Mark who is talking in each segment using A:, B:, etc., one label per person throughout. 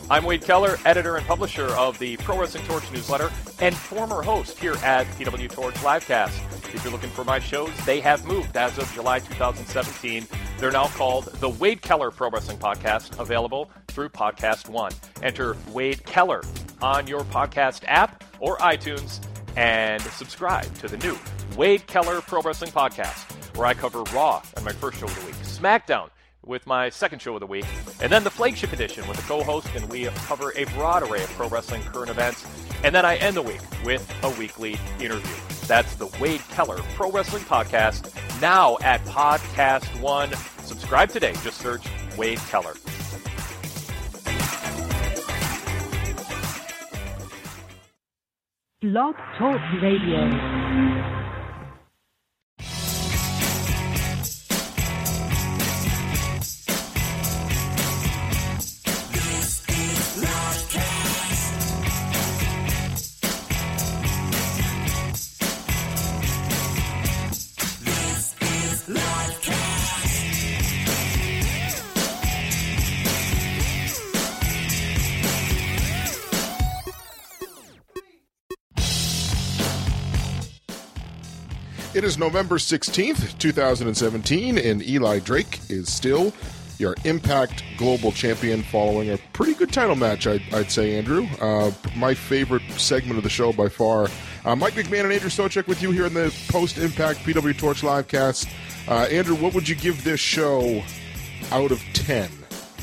A: I'm Wade Keller, editor and publisher of the Pro Wrestling Torch newsletter and former host here at PW Torch Livecast. If you're looking for my shows, they have moved as of July 2017. They're now called the Wade Keller Pro Wrestling Podcast, available through Podcast One. Enter Wade Keller on your podcast app or iTunes and subscribe to the new Wade Keller Pro Wrestling Podcast, where I cover Raw on my first show of the week, SmackDown with my second show of the week, and then the flagship edition with a co-host, and we cover a broad array of pro wrestling current events, and then I end the week with a weekly interview. That's the Wade Keller Pro Wrestling Podcast, now at Podcast One. Subscribe today. Just search Wade Keller.
B: Blog Talk Radio.
C: It is November 16th, 2017, and Eli Drake is still your Impact Global Champion following a pretty good title match, I'd say, Andrew. My favorite segment of the show by far. Mike McMahon and Andrew Stochek with you here in the post-Impact PW Torch livecast. Andrew, what would you give this show out of 10?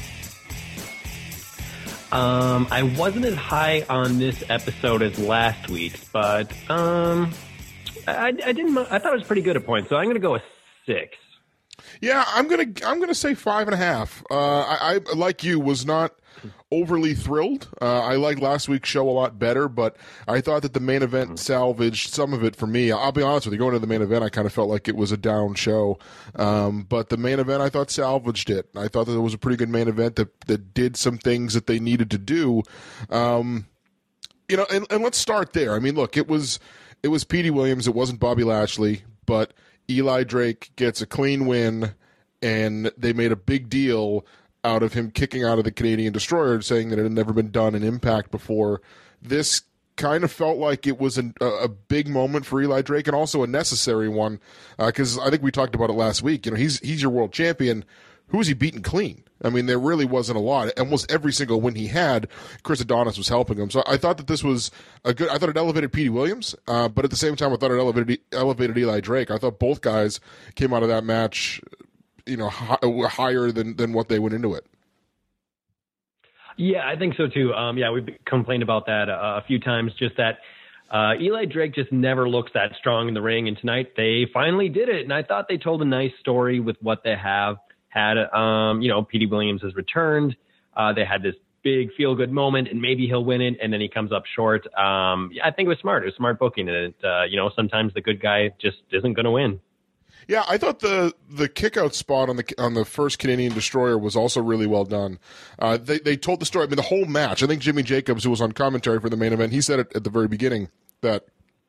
D: I wasn't as high on this episode as last week's, but I didn't. I thought it was pretty good at points, so I'm going to go with 6.
C: Yeah, I'm gonna say 5.5. I like you was not overly thrilled. I liked last week's show a lot better, but I thought that the main event salvaged some of it for me. I'll be honest with you, going to the main event, I kind of felt like it was a down show, but the main event I thought salvaged it. I thought that it was a pretty good main event that did some things that they needed to do. And let's start there. I mean, look, it was Petey Williams. It wasn't Bobby Lashley, but Eli Drake gets a clean win, and they made a big deal out of him kicking out of the Canadian Destroyer, saying that it had never been done in Impact before. This kind of felt like it was a big moment for Eli Drake, and also a necessary one, because I think we talked about it last week. You know, he's your world champion. Who is he beating clean? I mean, there really wasn't a lot. Almost every single win he had, Chris Adonis was helping him. So I thought that this was I thought it elevated Petey Williams, but at the same time, I thought it elevated Eli Drake. I thought both guys came out of that match, higher than what they went into it.
D: Yeah, I think so too. We've complained about that a few times. Just that Eli Drake just never looks that strong in the ring, and tonight they finally did it. And I thought they told a nice story with what they have. Petey Williams has returned. They had this big feel-good moment, and maybe he'll win it, and then he comes up short. I think it was smart. It was smart booking, and sometimes the good guy just isn't going to win.
C: Yeah, I thought the kick-out spot on the first Canadian Destroyer was also really well done. They told the story. I mean, the whole match. I think Jimmy Jacobs, who was on commentary for the main event, he said it at the very beginning that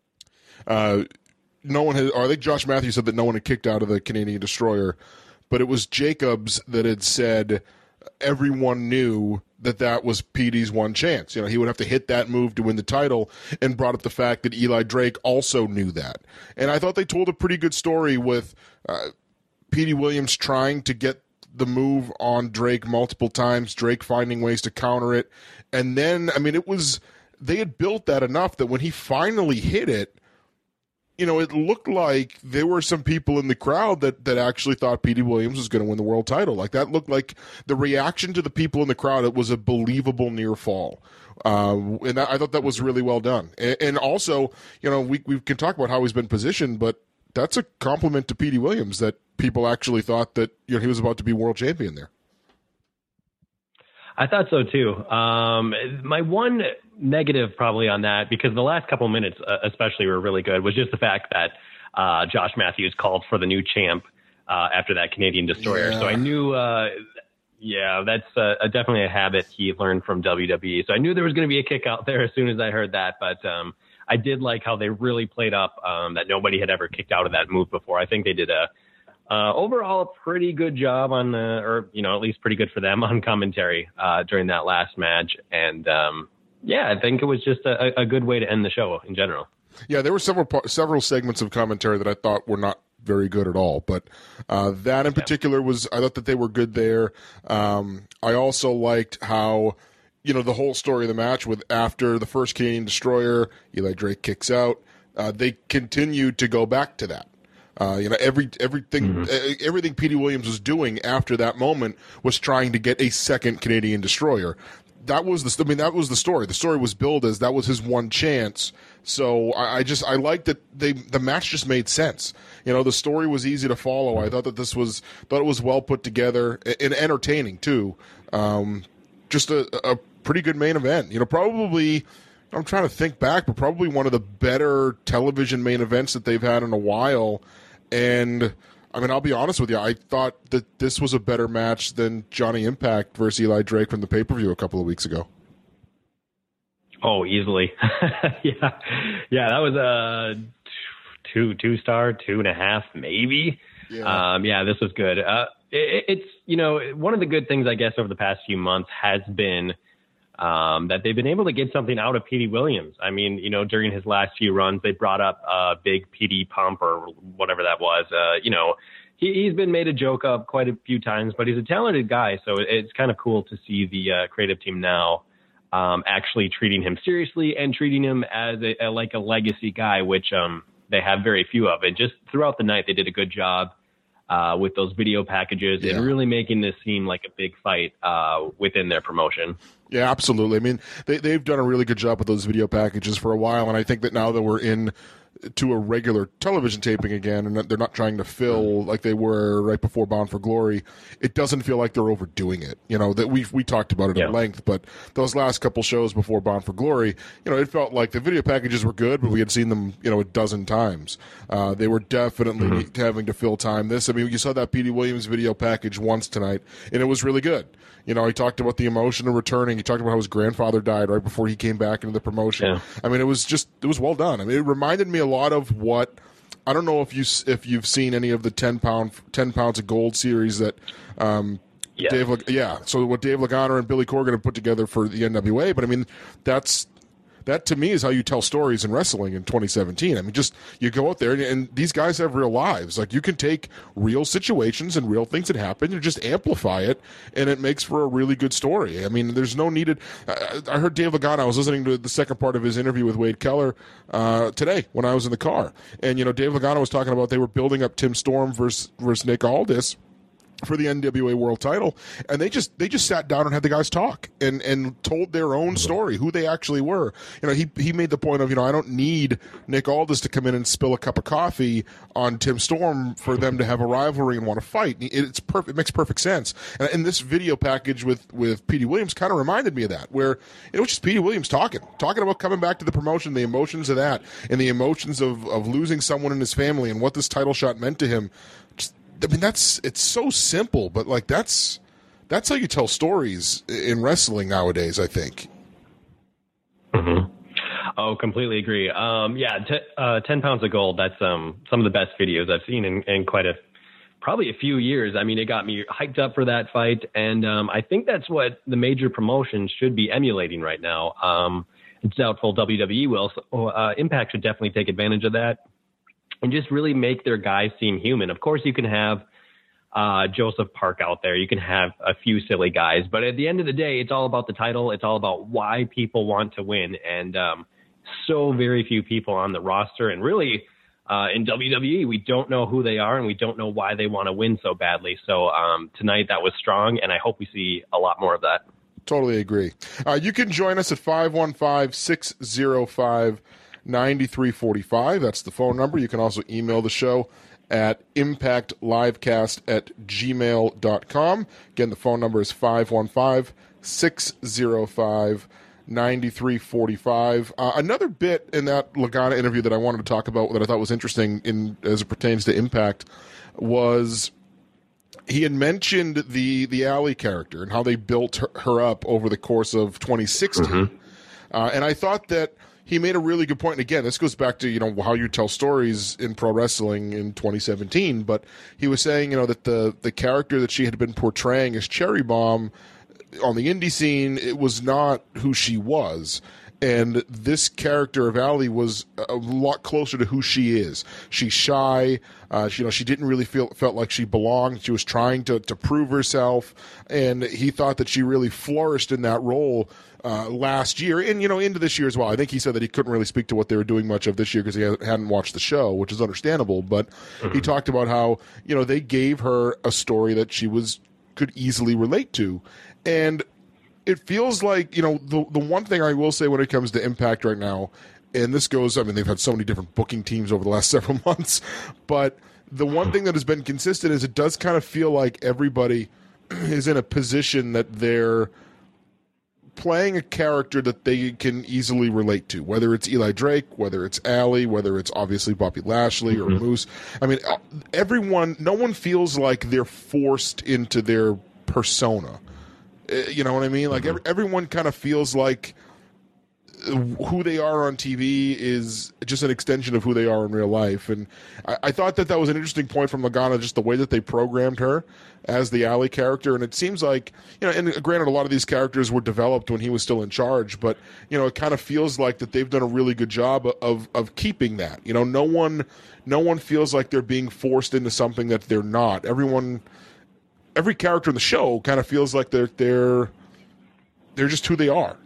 C: no one had. Or I think Josh Matthews said that no one had kicked out of the Canadian Destroyer. But it was Jacobs that had said everyone knew that was Petey's one chance. You know, he would have to hit that move to win the title, and brought up the fact that Eli Drake also knew that. And I thought they told a pretty good story with Petey Williams trying to get the move on Drake multiple times, Drake finding ways to counter it. And then, I mean, they had built that enough that when he finally hit it, it looked like there were some people in the crowd that actually thought Petey Williams was going to win the world title. Like, that looked like the reaction to the people in the crowd. It was a believable near fall. And I thought that was really well done. And also, we can talk about how he's been positioned, but that's a compliment to Petey Williams that people actually thought that he was about to be world champion there.
D: I thought so too. My one negative probably on that, because the last couple minutes especially were really good, was just the fact that Josh Matthews called for the new champ after that Canadian Destroyer. Yeah. So I knew, that's definitely a habit he learned from WWE. So I knew there was going to be a kick out there as soon as I heard that. But I did like how they really played up that nobody had ever kicked out of that move before. I think they did overall, a pretty good job on or at least pretty good for them on commentary during that last match. And I think it was just a good way to end the show in general.
C: Yeah, there were several segments of commentary that I thought were not very good at all, but that in particular I thought that they were good there. I also liked how, the whole story of the match with after the first Canadian Destroyer, Eli Drake kicks out, they continued to go back to that. Everything Petey Williams was doing after that moment was trying to get a second Canadian Destroyer. That was the story. The story was billed as that was his one chance. So I liked that the match just made sense. The story was easy to follow. I thought that it was well put together and entertaining too. Just a pretty good main event. Probably, I'm trying to think back, but probably one of the better television main events that they've had in a while. And I'll be honest with you, I thought that this was a better match than Johnny Impact versus Eli Drake from the pay-per-view a couple of weeks ago.
D: Oh, easily. Yeah, that was a two-star, 2.5 maybe. Yeah. This was good. It's one of the good things I guess over the past few months has been that they've been able to get something out of Petey Williams. During his last few runs, they brought up Big Petey Pump or whatever that was. He's been made a joke of quite a few times, but he's a talented guy. So it's kind of cool to see the creative team now actually treating him seriously and treating him as a legacy guy, which they have very few of. And just throughout the night, they did a good job with those video packages and really making this seem like a big fight within their promotion.
C: Yeah, absolutely. They've done a really good job with those video packages for a while, and I think that now that we're in to a regular television taping again, and they're not trying to fill like they were right before Bound for Glory, it doesn't feel like they're overdoing it. That we talked about it at length, but those last couple shows before Bound for Glory, it felt like the video packages were good, but we had seen them, a dozen times. They were definitely having to fill time. You saw that Petey Williams video package once tonight, and it was really good. He talked about the emotion of returning. He talked about how his grandfather died right before he came back into the promotion. Yeah. It was well done. It reminded me a lot of what, I don't know if you've seen any of the 10 pounds of gold series that so what Dave Lagana and Billy Corgan have put together for the NWA, but that to me is how you tell stories in wrestling in 2017. You go out there and these guys have real lives. Like, you can take real situations and real things that happen and just amplify it, and it makes for a really good story. There's no needed. I heard Dave Lagana. I was listening to the second part of his interview with Wade Keller today when I was in the car, and Dave Lagana was talking about they were building up Tim Storm versus Nick Aldis for the NWA World Title, and they just sat down and had the guys talk and told their own story, who they actually were. He made the point of, I don't need Nick Aldis to come in and spill a cup of coffee on Tim Storm for them to have a rivalry and want to fight. It's perfect. It makes perfect sense. And this video package with Petey Williams kind of reminded me of that, where it was just Petey Williams talking about coming back to the promotion, the emotions of that, and the emotions of losing someone in his family and what this title shot meant to him. It's so simple, but that's how you tell stories in wrestling nowadays, I think.
D: Mm-hmm. Oh, completely agree. 10 pounds of gold. That's some of the best videos I've seen in probably a few years. It got me hyped up for that fight, and I think that's what the major promotions should be emulating right now. It's doubtful WWE will. So, Impact should definitely take advantage of that and just really make their guys seem human. Of course, you can have Joseph Park out there. You can have a few silly guys. But at the end of the day, it's all about the title. It's all about why people want to win. And so very few people on the roster. And really, in WWE, we don't know who they are, and we don't know why they want to win so badly. So tonight, that was strong, and I hope we see a lot more of that.
C: Totally agree. You can join us at 515-605 9345. That's the phone number. You can also email the show at impactlivecast@gmail.com. Again, the phone number is 515-605-9345. Another bit in that Lagana interview that I wanted to talk about that I thought was interesting as it pertains to Impact was he had mentioned the Allie character and how they built her up over the course of 2016. Mm-hmm. And I thought that he made a really good point. And again, this goes back to, how you tell stories in pro wrestling in 2017. But he was saying, that the character that she had been portraying as Cherry Bomb on the indie scene, it was not who she was. And this character of Allie was a lot closer to who she is. She's shy. She didn't really felt like she belonged. She was trying to prove herself, and he thought that she really flourished in that role last year, and into this year as well. I think he said that he couldn't really speak to what they were doing much of this year because he hadn't watched the show, which is understandable. But he talked about how they gave her a story that she could easily relate to, and it feels like, the one thing I will say when it comes to Impact right now, and this goes, they've had so many different booking teams over the last several months, but the one thing that has been consistent is it does kind of feel like everybody is in a position that they're playing a character that they can easily relate to, whether it's Eli Drake, whether it's Allie, whether it's obviously Bobby Lashley or Moose. No one feels like they're forced into their persona. You know what I mean? Like everyone kind of feels like who they are on TV is just an extension of who they are in real life. And I thought that was an interesting point from Lagana, just the way that they programmed her as the Allie character. And it seems like, and granted, a lot of these characters were developed when he was still in charge, but, it kind of feels like that they've done a really good job of keeping that. No one feels like they're being forced into something that they're not. Every character in the show kind of feels like they're just who they are.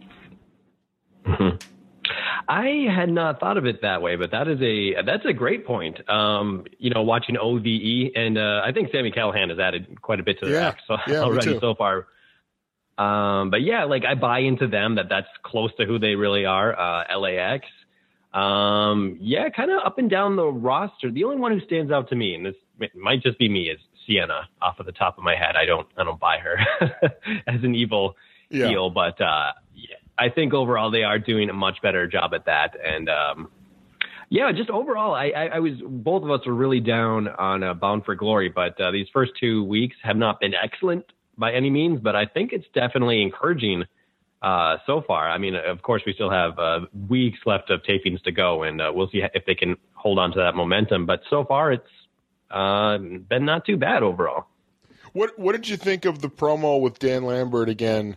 D: I had not thought of it that way, but that's a great point. Watching OVE, and I think Sami Callihan has added quite a bit to the act already so far. But yeah, like I buy into them that's close to who they really are. LAX. Kind of up and down the roster. The only one who stands out to me, and this might just be me, is Sienna off of the top of my head. I don't buy her as an evil heel, but I think overall they are doing a much better job at that. And just overall, I was, both of us were really down on Bound for Glory, but these first 2 weeks have not been excellent by any means, but I think it's definitely encouraging so far. I mean, of course, we still have weeks left of tapings to go, and we'll see if they can hold on to that momentum. But so far, it's been not too bad overall.
C: What did you think of the promo with Dan Lambert again?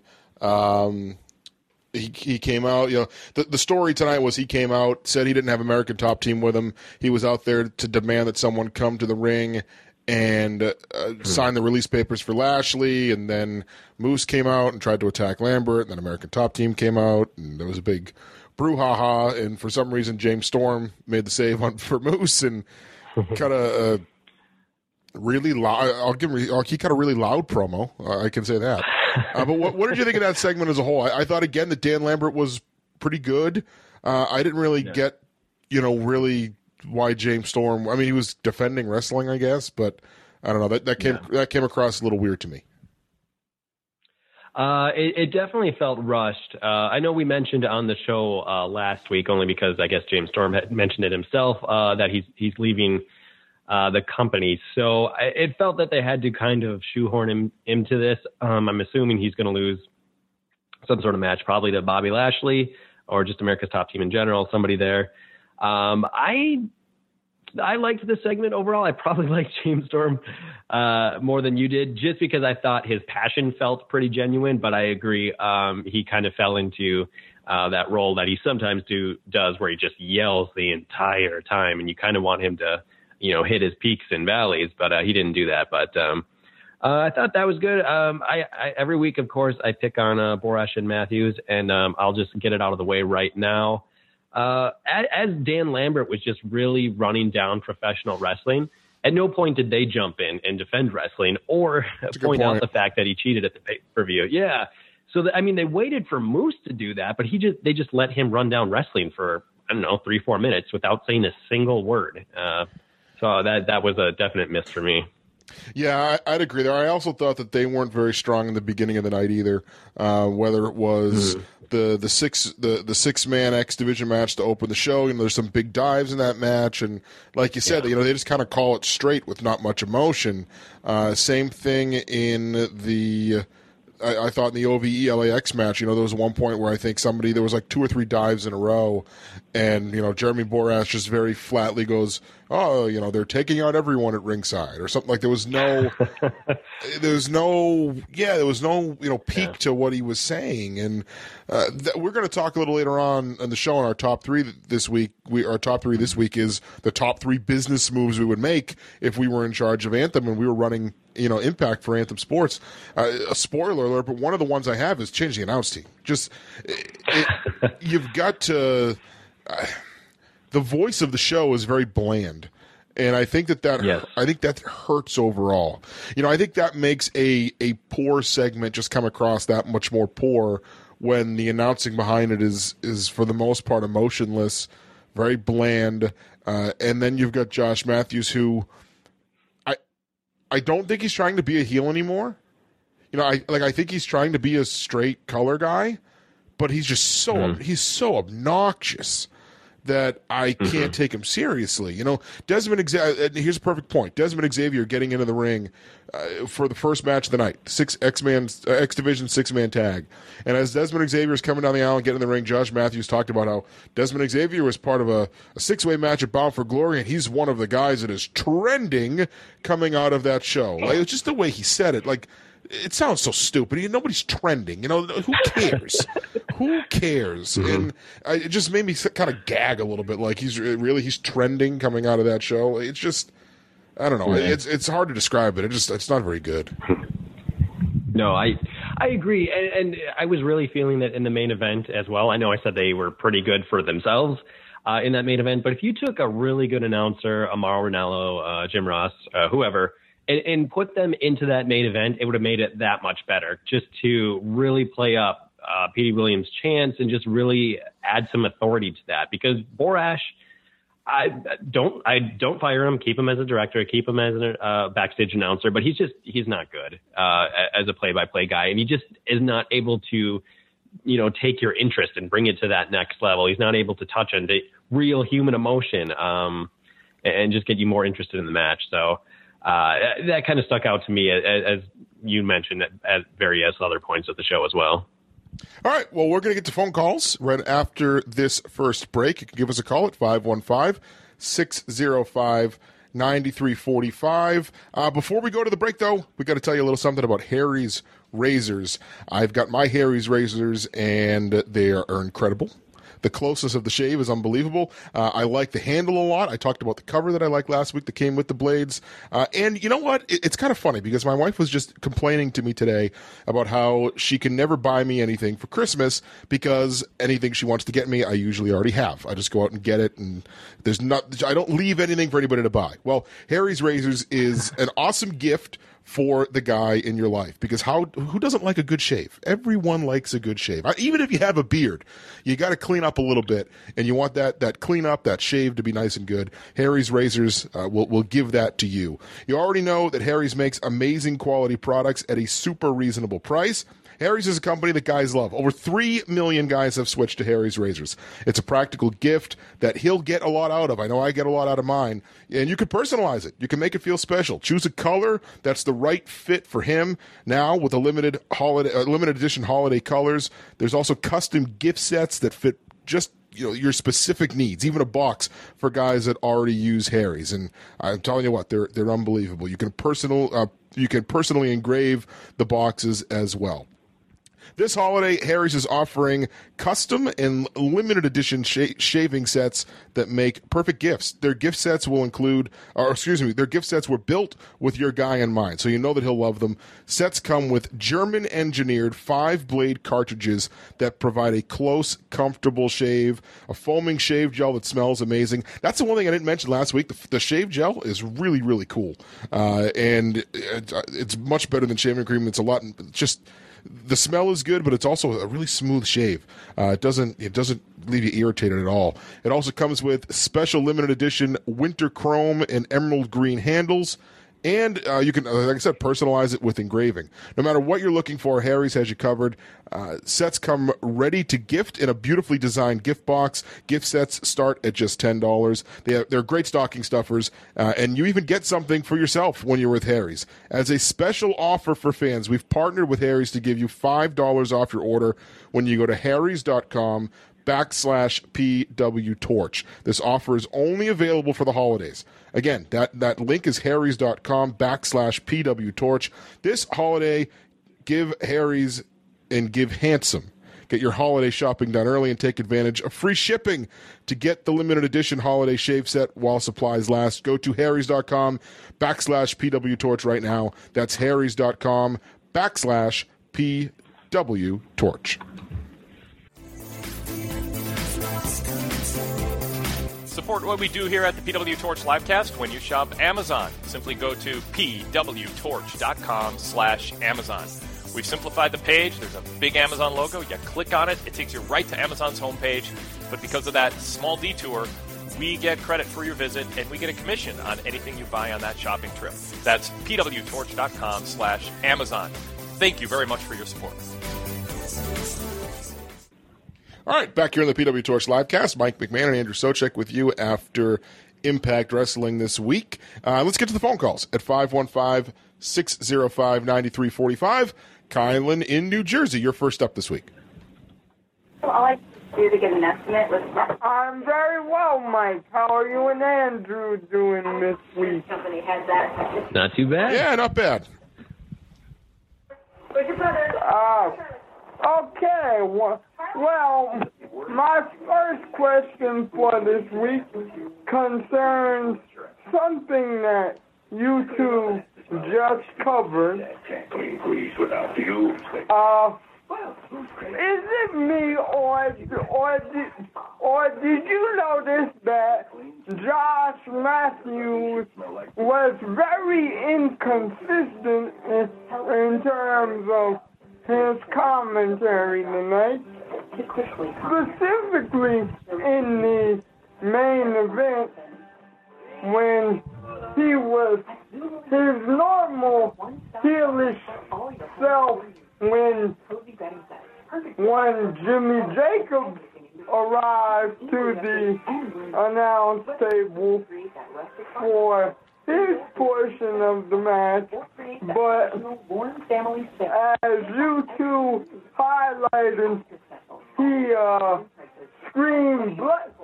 C: He came out, the story tonight was he came out, said he didn't have American Top Team with him. He was out there to demand that someone come to the ring and sign the release papers for Lashley, and then Moose came out and tried to attack Lambert, and then American Top Team came out, and there was a big brouhaha, and for some reason James Storm made the save for Moose and cut a really loud. He cut a really loud promo. I can say that. But what did you think of that segment as a whole? I thought again that Dan Lambert was pretty good. I didn't really get, really why James Storm. I mean, he was defending wrestling, I guess, but I don't know. That came across a little weird to me.
D: It definitely felt rushed. I know we mentioned on the show last week, only because I guess James Storm had mentioned it himself, that he's leaving the company. So it felt that they had to kind of shoehorn him into this. I'm assuming he's going to lose some sort of match, probably to Bobby Lashley or just America's Top Team in general, somebody there. I liked this segment overall. I probably liked James Storm more than you did, just because I thought his passion felt pretty genuine. But I agree, he kind of fell into that role that he sometimes does, where he just yells the entire time, and you kind of want him to, hit his peaks and valleys. But he didn't do that. But I thought that was good. I every week, of course, I pick on Borash and Matthews, and I'll just get it out of the way right now. As Dan Lambert was just really running down professional wrestling, at no point did they jump in and defend wrestling or point out the fact that he cheated at the pay-per-view. Yeah. So, they waited for Moose to do that, but they just let him run down wrestling for, 3-4 minutes without saying a single word. So that was a definite miss for me.
C: Yeah, I'd agree there. I also thought that they weren't very strong in the beginning of the night either. Whether it was the 6-man X Division match to open the show, there's some big dives in that match, and like you said, they just kind of call it straight with not much emotion. Same thing in the I thought in the OVE LAX match, there was one point where I think there was like 2 or 3 dives in a row, and Jeremy Borash just very flatly goes, "Oh, they're taking out everyone at ringside," or something like. There was no peak to what he was saying, and we're going to talk a little later on in the show on our top 3 this week. Our top 3 this week is the top 3 business moves we would make if we were in charge of Anthem and we were running Impact for Anthem Sports. A spoiler alert, but one of the ones I have is changing the announce team. You've got to. The voice of the show is very bland, and I think that hurts overall. I think that makes a poor segment just come across that much more poor when the announcing behind it is for the most part emotionless, very bland, and then you've got Josh Matthews, who I don't think he's trying to be a heel anymore. I think he's trying to be a straight color guy, but he's just so obnoxious that I can't take him seriously. Desmond Xavier, here's a perfect point. Desmond Xavier getting into the ring for the first match of the night, X Division 6-man tag. And as Desmond Xavier is coming down the aisle and getting in the ring, Josh Matthews talked about how Desmond Xavier was part of a 6-way match at Bound for Glory, and he's one of the guys that is trending coming out of that show. It's just the way he said it. It sounds so stupid. Nobody's trending. Who cares? Who cares? And it just made me kind of gag a little bit. He's trending coming out of that show. It's just, I don't know. It's hard to describe it. It's not very good.
D: No, I agree. And I was really feeling that in the main event as well. I know I said they were pretty good for themselves in that main event, but if you took a really good announcer, Amaro Ranallo, Jim Ross, whoever, and put them into that main event, it would have made it that much better, just to really play up Petey Williams' chance and just really add some authority to that. Because Borash, I don't fire him, keep him as a director, keep him as a backstage announcer, but he's not good as a play-by-play guy, and he just is not able to take your interest and bring it to that next level. He's not able to touch on the real human emotion and just get you more interested in the match. So that kind of stuck out to me, as you mentioned, at various other points of the show as well.
C: All right, well, we're going to get to phone calls right after this first break. You can give us a call at 515-605-9345. Before we go to the break, though, we got to tell you a little something about Harry's Razors. I've got my Harry's Razors, and they are incredible. The closeness of the shave is unbelievable. I like the handle a lot. I talked about the cover that I liked last week that came with the blades. And you know what? It's kind of funny because my wife was just complaining to me today about how she can never buy me anything for Christmas because anything she wants to get me, I usually already have. I just go out and get it, and I don't leave anything for anybody to buy. Well, Harry's Razors is an awesome gift for the guy in your life, because who doesn't like a good shave? Everyone likes a good shave. Even if you have a beard, you got to clean up a little bit, and you want that clean up, that shave to be nice and good. Harry's Razors will give that to you. You already know that Harry's makes amazing quality products at a super reasonable price. Harry's is a company that guys love. Over 3 million guys have switched to Harry's Razors. It's a practical gift that he'll get a lot out of. I know I get a lot out of mine. And you can personalize it. You can make it feel special. Choose a color that's the right fit for him. Now, with a limited edition holiday colors, there's also custom gift sets that fit just your specific needs, even a box for guys that already use Harry's. And I'm telling you what, they're unbelievable. You can personally engrave the boxes as well. This holiday, Harry's is offering custom and limited edition shaving sets that make perfect gifts. Their gift sets were built with your guy in mind, so you know that he'll love them. Sets come with German-engineered 5-blade cartridges that provide a close, comfortable shave, a foaming shave gel that smells amazing. That's the one thing I didn't mention last week. The shave gel is really, really cool, and it's much better than shaving cream. It's a lot just. The smell is good, but it's also a really smooth shave. It doesn't leave you irritated at all. It also comes with special limited edition winter chrome and emerald green handles And you can, like I said, personalize it with engraving. No matter what you're looking for, Harry's has you covered. Sets come ready to gift in a beautifully designed gift box. Gift sets start at just $10. They're great stocking stuffers, and you even get something for yourself when you're with Harry's. As a special offer for fans, we've partnered with Harry's to give you $5 off your order when you go to harrys.com/PW Torch. This offer is only available for the holidays. Again, that link is harrys.com/PW Torch. This holiday, give Harry's and give handsome. Get your holiday shopping done early and take advantage of free shipping. To get the limited edition holiday shave set while supplies last, go to harrys.com/PW Torch right now. That's harrys.com/PW Torch.
A: Support what we do here at the PW Torch Livecast when you shop Amazon. Simply go to pwtorch.com/Amazon. We've simplified the page. There's a big Amazon logo. You click on it. It takes you right to Amazon's homepage. But because of that small detour, we get credit for your visit, and we get a commission on anything you buy on that shopping trip. That's pwtorch.com/Amazon. Thank you very much for your support.
C: All right, back here in the PW Torch Livecast, Mike McMahon and Andrew Socek with you after Impact Wrestling this week. Let's get to the phone calls at 515-605-9345. Kylan in New Jersey, you're first up this week.
E: All I do to get an estimate was...
F: I'm very well, Mike. How are you and Andrew doing this week?
E: Company has that.
D: Not too bad.
C: Yeah, not bad.
E: Where's your brother?
F: Okay. Well, my first question for this week concerns something that you two just covered. Is it me or did you notice that Josh Matthews was very inconsistent in terms of his commentary tonight? Specifically in the main event when he was his normal heelish self when Jimmy Jacobs arrived to the announce table for his portion of the match, but as you two highlighted, he screamed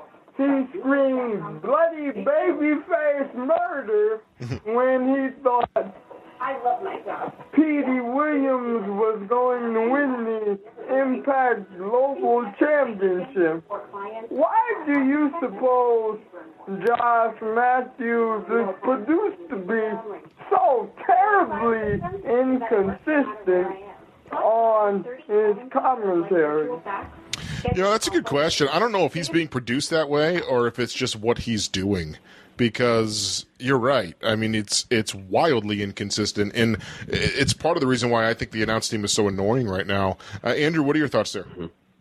F: bloody babyface murder when he thought Petey Williams was going to win the Impact Global Championship. Why do you suppose Josh Matthews is produced to be so terribly inconsistent on his commentary?
C: You know, that's a good question. I don't know if he's being produced that way or if it's just what he's doing. Because you're right. I mean, it's wildly inconsistent, and it's part of the reason why I think the announce team is so annoying right now. Andrew, what are your thoughts there?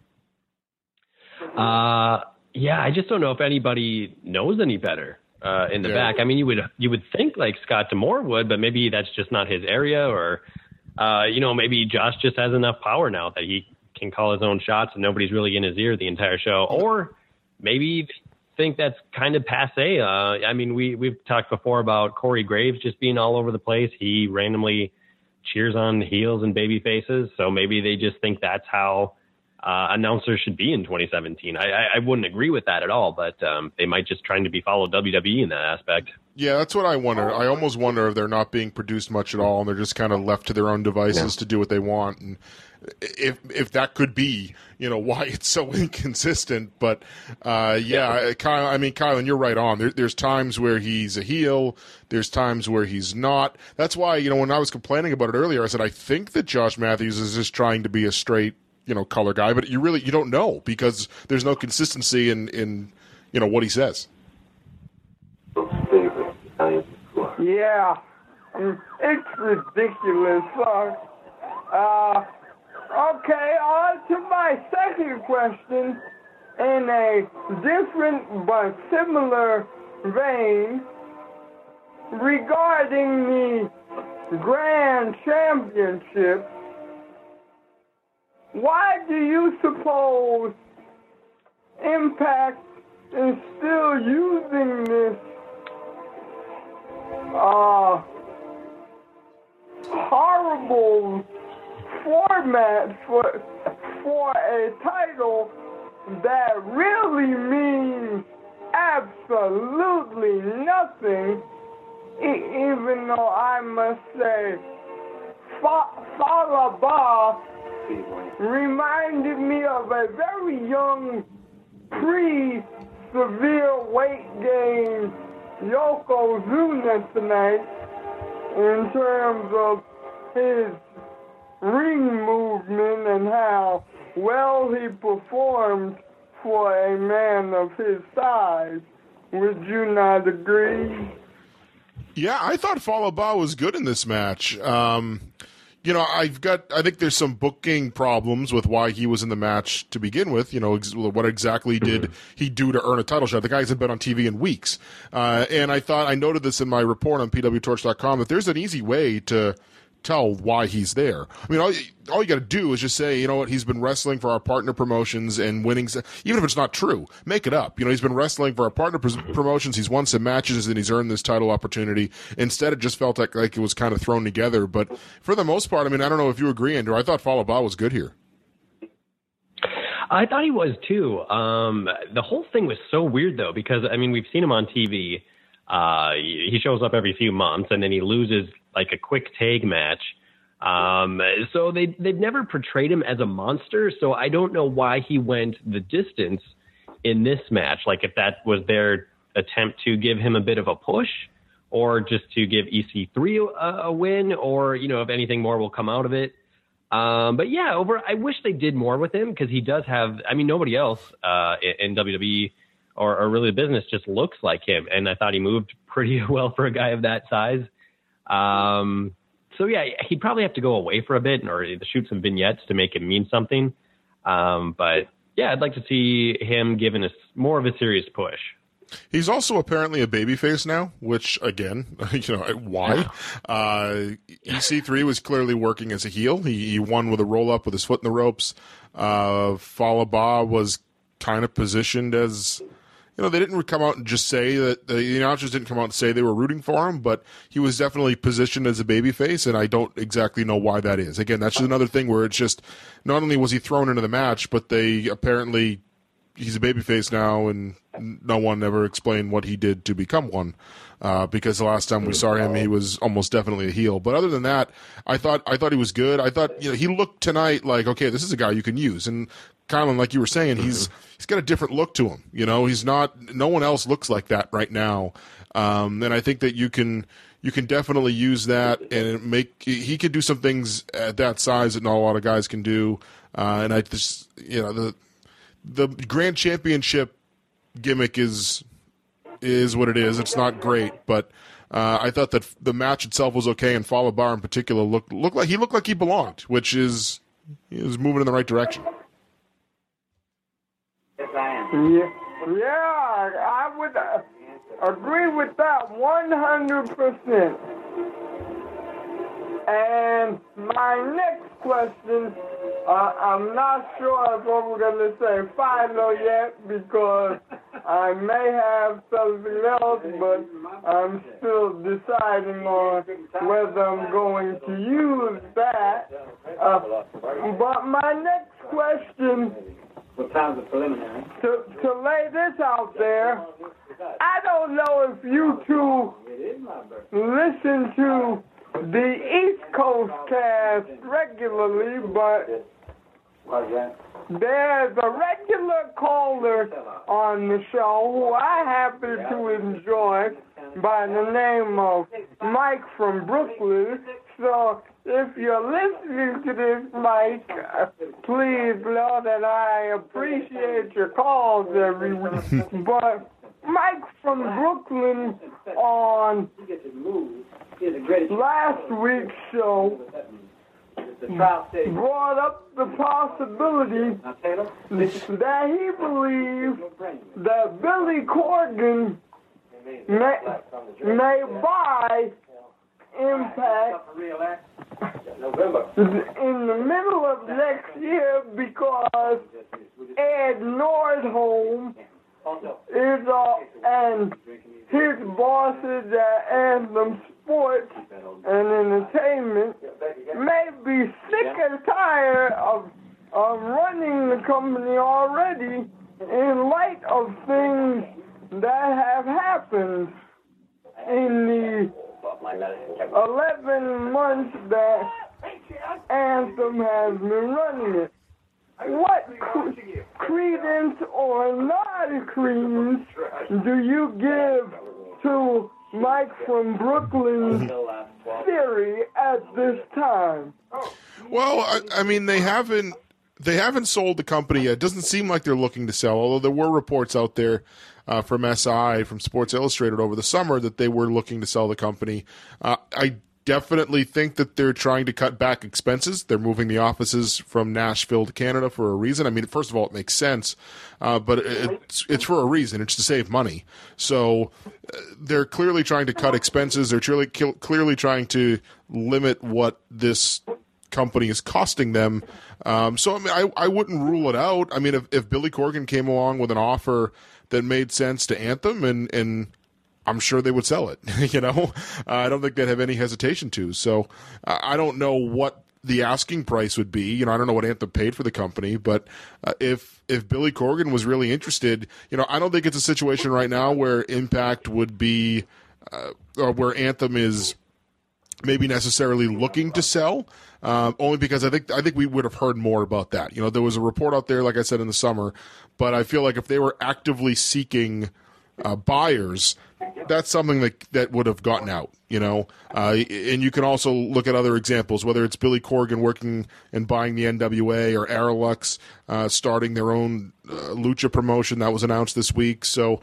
D: Yeah, I just don't know if anybody knows any better in the back. I mean, you would think like Scott D'Amore would, but maybe that's just not his area, or maybe Josh just has enough power now that he can call his own shots and nobody's really in his ear the entire show, or maybe think that's kind of passe. I mean, we've talked before about Corey Graves just being all over the place. He randomly cheers on heels and baby faces, so maybe they just think that's how announcers should be in 2017. I wouldn't agree with that at all, but they might just trying to be follow WWE in that aspect.
C: Yeah, that's what I wonder. I almost wonder if they're not being produced much at all, and they're just kind of left to their own devices to do what they want. And if that could be, why it's so inconsistent. But Kylan, you're right on. There's times where he's a heel. There's times where he's not. That's why, when I was complaining about it earlier, I said I think that Josh Matthews is just trying to be a straight, color guy. But you don't know because there's no consistency in what he says.
F: Yeah, it's ridiculous. Okay, on to my second question. In a different but similar vein, regarding the Grand Championship, why do you suppose Impact is still using this horrible format for a title that really means absolutely nothing, even though I must say Fallah Bahh reminded me of a very young pre-severe weight gain Yokozuna tonight in terms of his ring movement and how well he performed for a man of his size. Would you not agree?
C: Yeah, I thought Fallah Bahh was good in this match. I think there's some booking problems with why he was in the match to begin with. What exactly did he do to earn a title shot? The guy hasn't been on TV in weeks. And I noted this in my report on pwtorch.com, that there's an easy way to tell why he's there. I mean, all you got to do is just say, you know what, he's been wrestling for our partner promotions and winning. Even if it's not true, make it up. He's been wrestling for our partner promotions. He's won some matches and he's earned this title opportunity. Instead, it just felt like it was kind of thrown together. But for the most part, I mean, I don't know if you agree, Andrew. I thought Fallah Bahh was good here.
D: I thought he was too. The whole thing was so weird though, because I mean, we've seen him on TV. He shows up every few months and then he loses like a quick tag match. So they've never portrayed him as a monster. So I don't know why he went the distance in this match. Like if that was their attempt to give him a bit of a push or just to give EC3 a win, or, if anything more will come out of it. But yeah, I wish they did more with him because he does have, I mean, nobody else in WWE or really the business just looks like him. And I thought he moved pretty well for a guy of that size. So yeah, he'd probably have to go away for a bit or shoot some vignettes to make him mean something. But yeah, I'd like to see him given more of a serious push.
C: He's also apparently a babyface now, which again, why? EC3 was clearly working as a heel. He won with a roll up with his foot in the ropes. Fallah Bahh was kind of positioned as, they didn't come out and just say that the announcers didn't come out and say they were rooting for him, but he was definitely positioned as a babyface, and I don't exactly know why that is. Again, that's just another thing where it's just not only was he thrown into the match, but they apparently he's a babyface now, and no one ever explained what he did to become one. Because the last time we saw him, he was almost definitely a heel. But other than that, I thought he was good. I thought he looked tonight like, okay, this is a guy you can use. And Kylan, like you were saying, he's got a different look to him. He's not. No one else looks like that right now. And I think that you can definitely use that and he could do some things at that size that not a lot of guys can do. And I just the Grand Championship gimmick is what it is. It's not great, but I thought that the match itself was okay, and Fallah Bahh in particular looked like he belonged, which is he was moving in the right direction.
F: Yes, I am. Yeah, I would agree with that 100%. And my next question, I'm not sure if I'm going to say final yet because I may have something else, but I'm still deciding on whether I'm going to use that. But my next question, to lay this out there, I don't know if you two listen to the East Coast cast regularly, but there's a regular caller on the show who I happen to enjoy by the name of Mike from Brooklyn. So if you're listening to this, Mike, please know that I appreciate your calls every week. But Mike from Brooklyn on last week's show brought up the possibility that he believed that Billy Corgan may buy Impact in the middle of next year because Ed Nordholm is and his bosses at Anthem Sports and Entertainment may be sick and tired of running the company already in light of things that have happened in the 11 months that Anthem has been running it. What credence or non-credence do you give to Mike from Brooklyn's theory at this time?
C: Well, I mean, they haven't sold the company yet. It doesn't seem like they're looking to sell, although there were reports out there from SI, from Sports Illustrated over the summer that they were looking to sell the company. I definitely think that they're trying to cut back expenses. They're moving the offices from Nashville to Canada for a reason. I mean, first of all, it makes sense, but it's for a reason. It's to save money. So they're clearly trying to cut expenses. They're clearly trying to limit what this company is costing them. So I mean, I wouldn't rule it out. I mean, if Billy Corgan came along with an offer that made sense to Anthem, and I'm sure they would sell it. You know, I don't think they'd have any hesitation to. So I don't know what the asking price would be. You know, I don't know what Anthem paid for the company, but if Billy Corgan was really interested, you know, I don't think it's a situation right now where Impact would be, or where Anthem is maybe necessarily looking to sell. Only because I think we would have heard more about that. You know, there was a report out there, like I said, in the summer, but I feel like if they were actively seeking buyers, that's something that would have gotten out, you know. And you can also look at other examples, whether it's Billy Corgan working and buying the NWA or Aerolux starting their own lucha promotion that was announced this week. So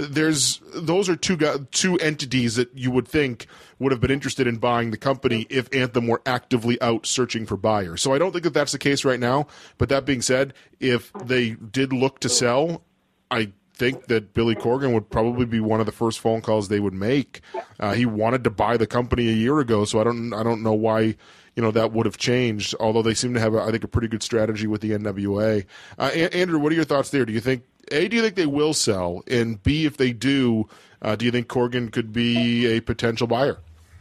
C: those are two entities that you would think would have been interested in buying the company if Anthem were actively out searching for buyers. So I don't think that that's the case right now. But that being said, if they did look to sell, I think that Billy Corgan would probably be one of the first phone calls they would make. He wanted to buy the company a year ago, so I don't know why, you know, that would have changed. Although they seem to have, I think, a pretty good strategy with the NWA. Andrew, what are your thoughts there? Do you think they will sell, and B, if they do you think Corgan could be a potential buyer?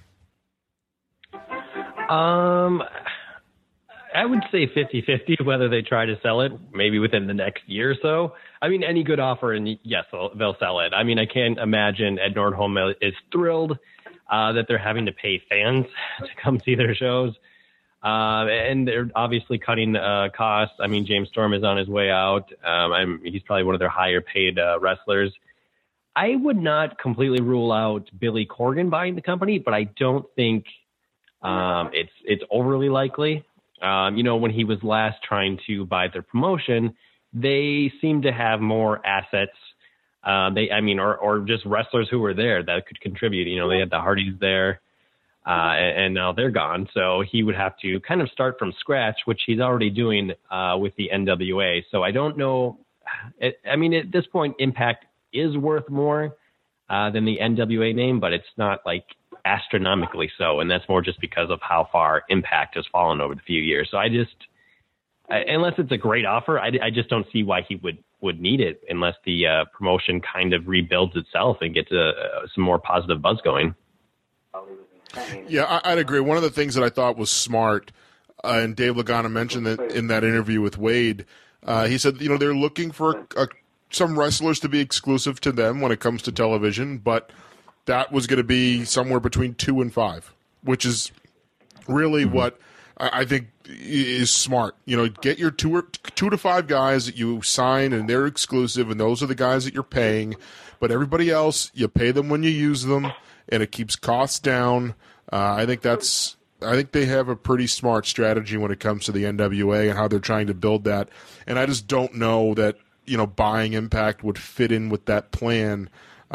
D: I would say 50-50 whether they try to sell it, maybe within the next year or so. I mean, any good offer, and yes, they'll sell it. I mean, I can't imagine Ed Nordholm is thrilled that they're having to pay fans to come see their shows. And they're obviously cutting costs. I mean, James Storm is on his way out. He's probably one of their higher paid wrestlers. I would not completely rule out Billy Corgan buying the company, but I don't think it's overly likely. You know, when he was last trying to buy their promotion, they seem to have more assets. Or just wrestlers who were there that could contribute. You know, they had the Hardys there, and now they're gone. So he would have to kind of start from scratch, which he's already doing with the NWA. So I don't know. At this point, Impact is worth more than the NWA name, but it's not like astronomically so, and that's more just because of how far Impact has fallen over the few years. So unless it's a great offer, I just don't see why he would need it unless the promotion kind of rebuilds itself and gets some more positive buzz going.
C: Yeah, I'd agree. One of the things that I thought was smart, and Dave Lagana mentioned that in that interview with Wade, he said, you know, they're looking for some wrestlers to be exclusive to them when it comes to television, but that was going to be somewhere between 2 and 5, which is really what I think is smart. You know, get your 2 to 5 guys that you sign and they're exclusive, and those are the guys that you're paying. But everybody else, you pay them when you use them, and it keeps costs down. I think they have a pretty smart strategy when it comes to the NWA and how they're trying to build that. And I just don't know that, you know, buying Impact would fit in with that plan.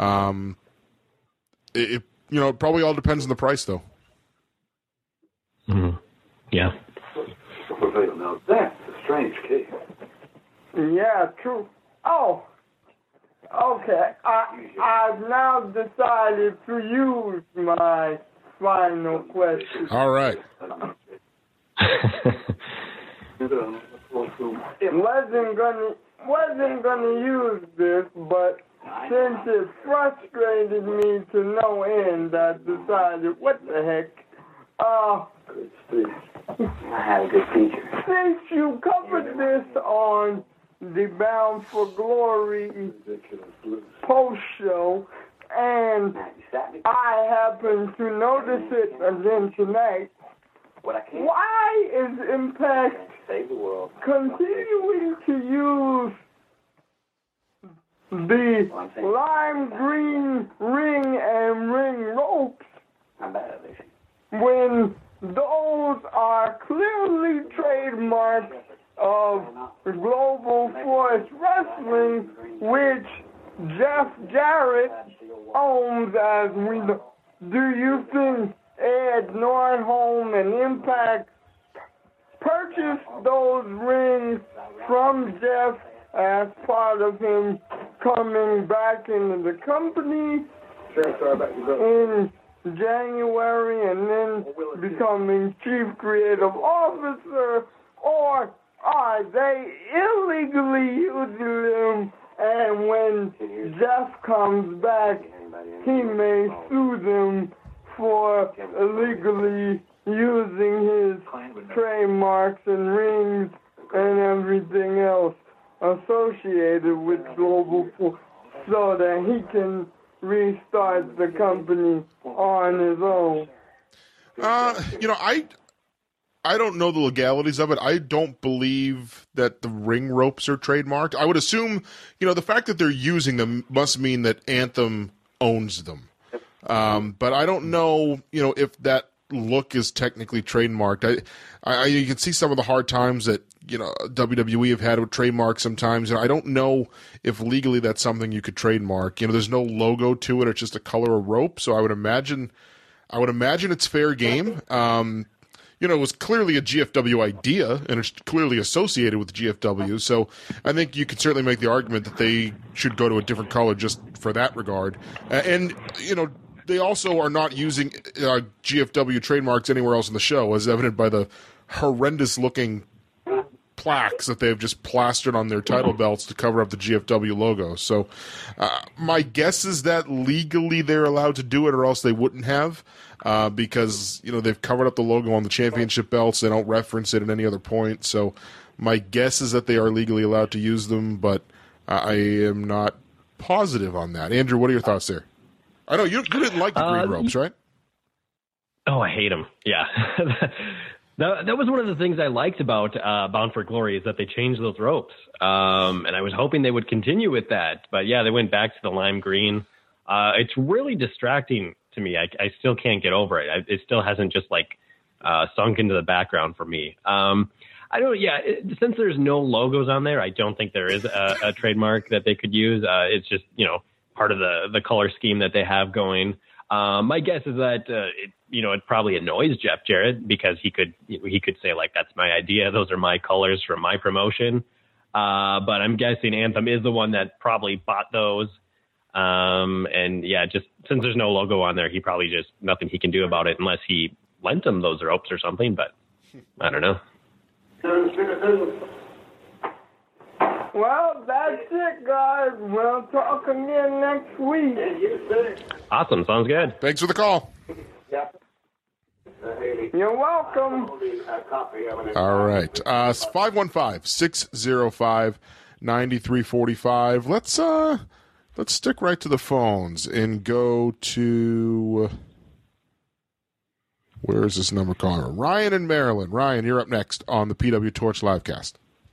C: It probably all depends on the price, though.
D: Mm-hmm. Yeah.
G: Now that's a strange case.
F: Yeah, true. Oh, Okay, I've now decided to use my final question.
C: All right.
F: Wasn't gonna use this, but since it frustrated me to no end, I decided, what the heck?
G: I had a good feature.
F: Since you covered this on the Bound for Glory post show, and I happened to notice it again tonight, why is Impact continuing to use the lime green ring and ring ropes when those are clearly trademarks of Global Force Wrestling, which Jeff Jarrett owns, as we know? Do you think Ed Nordholm and Impact purchased those rings from Jeff as part of him coming back into the company in January and then becoming Chief Creative Officer, or are they illegally using them, and when Jeff comes back, he may sue them for illegally using his trademarks and rings and everything else associated with Global Force, so that he can restart the company on his own?
C: I don't know the legalities of it. I don't believe that the ring ropes are trademarked. I would assume, the fact that they're using them must mean that Anthem owns them. But I don't know, if that look is technically trademarked. You can see some of the hard times that, WWE have had with trademarks sometimes, and I don't know if legally that's something you could trademark. There's no logo to it; it's just a color of rope. So I would imagine it's fair game. It was clearly a GFW idea, and it's clearly associated with GFW. So I think you could certainly make the argument that they should go to a different color just for that regard. And they also are not using GFW trademarks anywhere else in the show, as evident by the horrendous-looking plaques that they've just plastered on their title belts to cover up the GFW logo. So my guess is that legally they're allowed to do it, or else they wouldn't have, because they've covered up the logo on the championship belts. They don't reference it at any other point. So my guess is that they are legally allowed to use them, but I am not positive on that. Andrew, what are your thoughts there? I know you didn't like the green ropes, right?
D: Oh, I hate them. Yeah. That was one of the things I liked about Bound for Glory, is that they changed those ropes. And I was hoping they would continue with that. But, yeah, they went back to the lime green. It's really distracting to me. I still can't get over it. It still hasn't just, sunk into the background for me. Since there's no logos on there, I don't think there is a trademark that they could use. It's just, part of the color scheme that they have going. My guess is that it probably annoys Jeff Jarrett, because he could say, that's my idea, those are my colors for my promotion. But I'm guessing Anthem is the one that probably bought those. Just since there's no logo on there, he probably just nothing he can do about it unless he lent them those ropes or something. But I don't know.
F: Well, that's it, guys. We'll talk again next week.
D: Awesome. Sounds good.
C: Thanks for the call.
F: You're welcome.
C: All right. 515-605-9345. Let's stick right to the phones and go to... Where is this number calling? Ryan in Maryland. Ryan, you're up next on the PW Torch Livecast.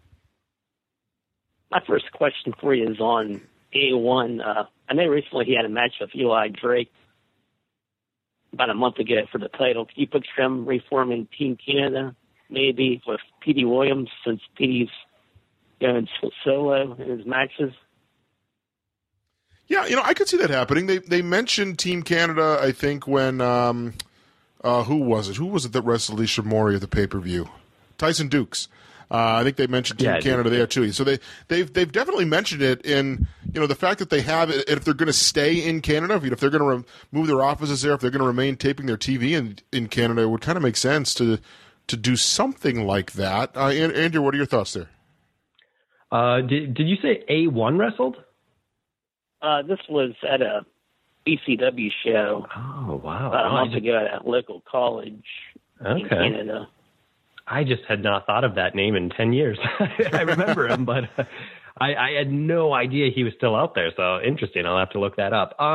H: My first question for you is on A1. I know recently he had a match with Eli Drake about a month ago for the title. Can you picture him reforming Team Canada, maybe with Petey Williams, since Petey's going solo in his matches?
C: Yeah, I could see that happening. They mentioned Team Canada, I think, when who was it? Who was it that wrestled Isha Mori at the pay-per-view? Tyson Dukes. I think they mentioned Team Canada there too. So they've definitely mentioned it in the fact that they have it. If they're going to stay in Canada, if they're going to move their offices there, if they're going to remain taping their TV in Canada, it would kind of make sense to do something like that. Andrew, what are your thoughts there?
D: Did you say A1 wrestled?
H: This was at a BCW show.
D: Oh, wow.
H: About a month ago at a local college in Canada.
D: I just had not thought of that name in 10 years. I remember him, but I had no idea he was still out there. So interesting. I'll have to look that up.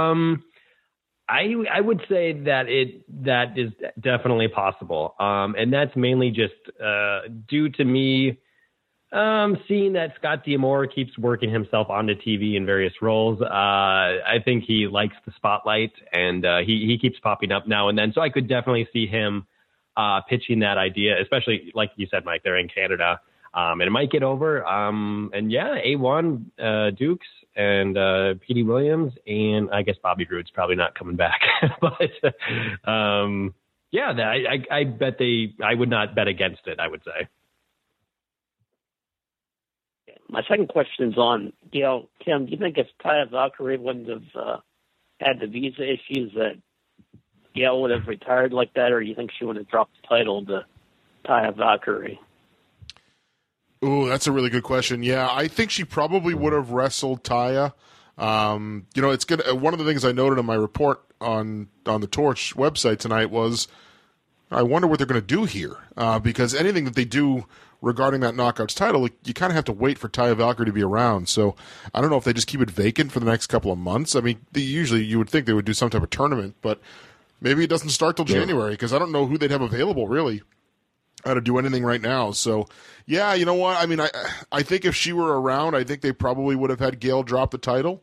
D: I would say that is definitely possible. And that's mainly just due to me seeing that Scott D'Amore keeps working himself onto TV in various roles. I think he likes the spotlight, and he keeps popping up now and then. So I could definitely see him pitching that idea, especially like you said, Mike, they're in Canada, and it might get over. And yeah, A1, Dukes, and Petey Williams, and I guess Bobby Roode's probably not coming back. But yeah, I bet I would not bet against it, I would say.
H: My second question is on Gail Kim. Do you think if Taya Valkyrie wouldn't have had the visa issues that Gail would have retired like that, or do you think she would have dropped the title to Taya Valkyrie?
C: Ooh, that's a really good question. Yeah, I think she probably would have wrestled Taya. It's good. One of the things I noted in my report on the Torch website tonight was I wonder what they're going to do here, because anything that they do regarding that Knockouts title, you kind of have to wait for Taya Valkyrie to be around. So I don't know if they just keep it vacant for the next couple of months. I mean, usually you would think they would do some type of tournament, but maybe it doesn't start till January, because I don't know who they'd have available really to do anything right now. So yeah, you know what? I mean, I think if she were around, I think they probably would have had Gail drop the title.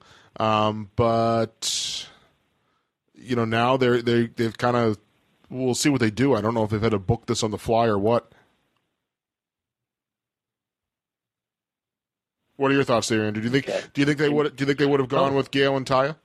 C: But now they've kind of, we'll see what they do. I don't know if they've had to book this on the fly or what. What are your thoughts there, Andrew? Do you think they would have gone with Gail and Taya?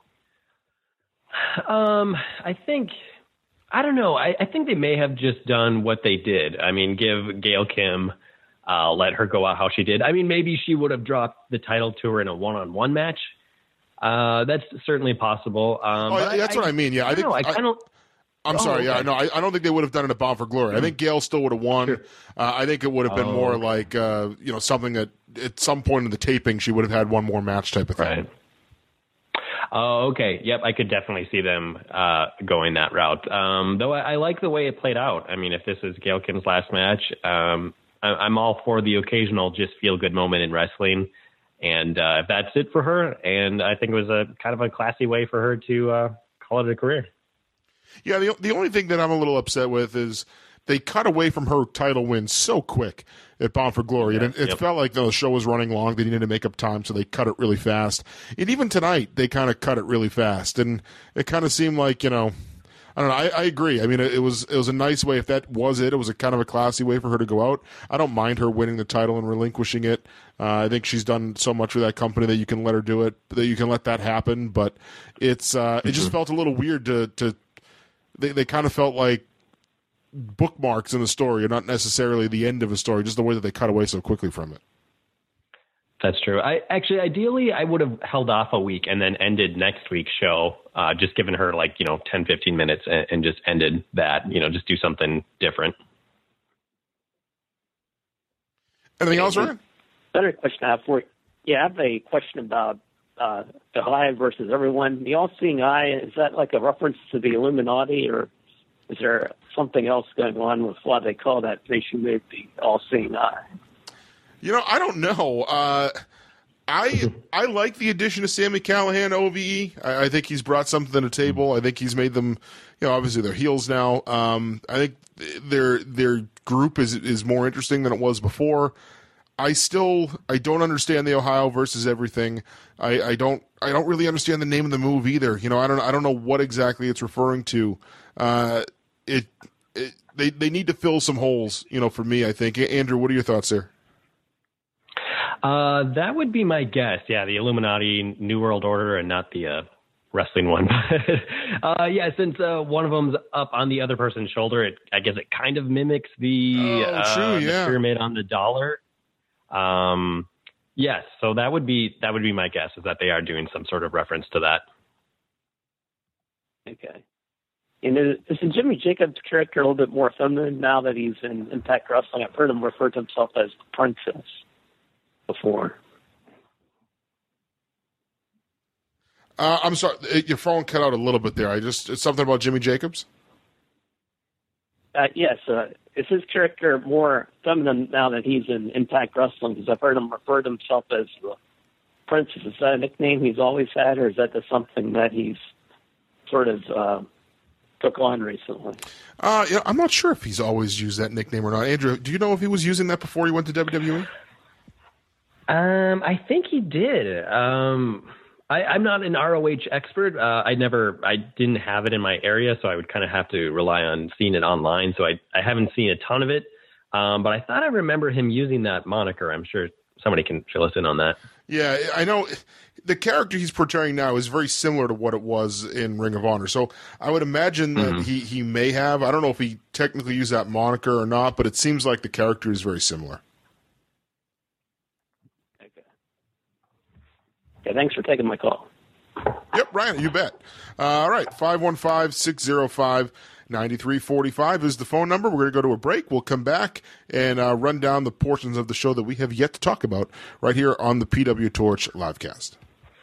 D: I don't know. I think they may have just done what they did. I mean, give Gail Kim, let her go out how she did. I mean, maybe she would have dropped the title to her in a one-on-one match. That's certainly possible.
C: That's what I mean. Yeah, I'm sorry. Yeah, no, I don't think they would have done it at Bound for Glory. I think Gail still would have won. Sure. I think it would have been more like something that at some point in the taping she would have had one more match type of thing. Right.
D: Oh, okay. Yep, I could definitely see them going that route. Though I like the way it played out. I mean, if this is Gail Kim's last match, I'm all for the occasional just feel-good moment in wrestling. And if that's it for her, and I think it was a kind of a classy way for her to call it a career.
C: Yeah, the only thing that I'm a little upset with is they cut away from her title win so quick at Bound for Glory. And it felt like the show was running long. They needed to make up time, so they cut it really fast. And even tonight, they kind of cut it really fast. And it kind of seemed like, I don't know. I agree. I mean, it was a nice way. If that was it was a kind of a classy way for her to go out. I don't mind her winning the title and relinquishing it. I think she's done so much for that company that you can let her do it, that you can let that happen. But it just felt a little weird to they kind of felt like bookmarks in the story, and not necessarily the end of a story, just the way that they cut away so quickly from it.
D: That's true. Ideally, I would have held off a week and then ended next week's show, just given her 10, 15 minutes and just ended that, just do something different.
C: Anything else, Ryan?
H: Better question I have for you. Yeah, I have a question about the Eye versus everyone. The all-seeing eye, is that like a reference to the Illuminati, or is there something else going on with why they call that finishing move the all-seeing eye?
C: I don't know. I like the addition of Sami Callihan to OVE. I think he's brought something to the table. I think he's made them, obviously they're heels now. I think their group is more interesting than it was before. I don't understand the Ohio versus everything. I don't really understand the name of the move either. I don't know what exactly it's referring to. They need to fill some holes, for me, I think. Andrew, what are your thoughts there?
D: That would be my guess. Yeah, the Illuminati New World Order and not the wrestling one. Since one of them's up on the other person's shoulder, I guess it kind of mimics the pyramid on the dollar. Yes, so that would be my guess, is that they are doing some sort of reference to that.
H: Okay. And is the Jimmy Jacobs character a little bit more feminine now that he's in Impact Wrestling? I've heard him refer to himself as the Princess before.
C: I'm sorry, your phone cut out a little bit there. It's something about Jimmy Jacobs?
H: Yes. Is his character more feminine now that he's in Impact Wrestling? Because I've heard him refer to himself as the Princess. Is that a nickname he's always had, or is that just something that he's sort of took on recently?
C: Yeah, I'm not sure if he's always used that nickname or not. Andrew, do you know if he was using that before he went to WWE?
D: I think he did. I'm not an ROH expert. I didn't have it in my area, so I would kind of have to rely on seeing it online. So I haven't seen a ton of it. But I thought I remember him using that moniker. I'm sure somebody can fill us in on that.
C: Yeah, I know the character he's portraying now is very similar to what it was in Ring of Honor. So I would imagine that he may have. I don't know if he technically used that moniker or not, but it seems like the character is very similar.
H: Okay, thanks for taking my call.
C: Yep, Ryan, you bet. All right, 515-605-9345 is the phone number. We're going to go to a break. We'll come back and run down the portions of the show that we have yet to talk about right here on the PW Torch Livecast.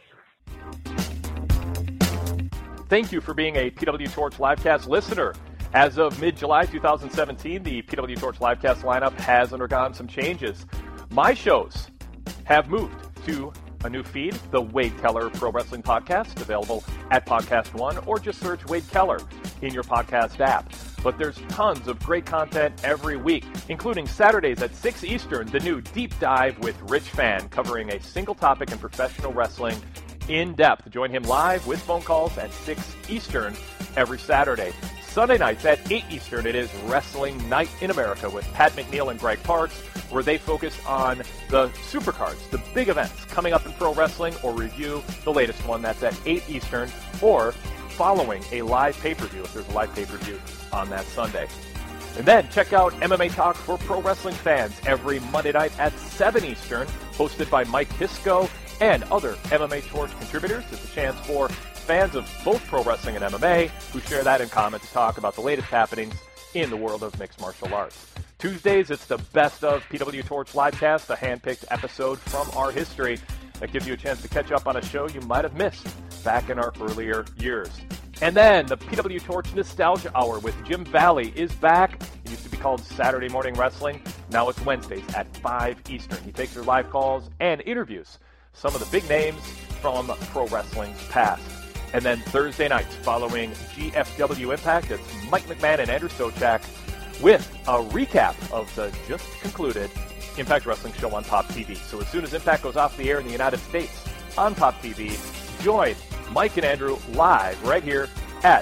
A: Thank you for being a PW Torch Livecast listener. As of mid-July 2017, the PW Torch Livecast lineup has undergone some changes. My shows have moved to a new feed, the Wade Keller Pro Wrestling Podcast, available at Podcast One, or just search Wade Keller in your podcast app. But there's tons of great content every week, including Saturdays at 6 Eastern, the new Deep Dive with Rich Fan, covering a single topic in professional wrestling in depth. Join him live with phone calls at 6 Eastern every Saturday. Sunday nights at 8 Eastern, it is Wrestling Night in America with Pat McNeil and Greg Parks, where they focus on the supercards, the big events coming up in pro wrestling, or review the latest one. That's at 8 Eastern, or following a live pay-per-view, if there's a live pay-per-view on that Sunday. And then check out MMA Talk for Pro Wrestling Fans every Monday night at 7 Eastern, hosted by Mike Pisco and other MMA Torch contributors. It's a chance for fans of both pro wrestling and MMA who share that in common to talk about the latest happenings in the world of mixed martial arts. Tuesdays, it's the best of PW Torch Livecast, a hand-picked episode from our history that gives you a chance to catch up on a show you might have missed back in our earlier years. And then the PW Torch Nostalgia Hour with Jim Valley is back. It used to be called Saturday Morning Wrestling. Now it's Wednesdays at 5 Eastern. He takes your live calls and interviews some of the big names from pro wrestling's past. And then Thursday nights, following GFW Impact, it's Mike McMahon and Andrew Stochak with a recap of the just concluded Impact Wrestling show on Pop TV. So as soon as Impact goes off the air in the United States on Pop TV, join Mike and Andrew live right here at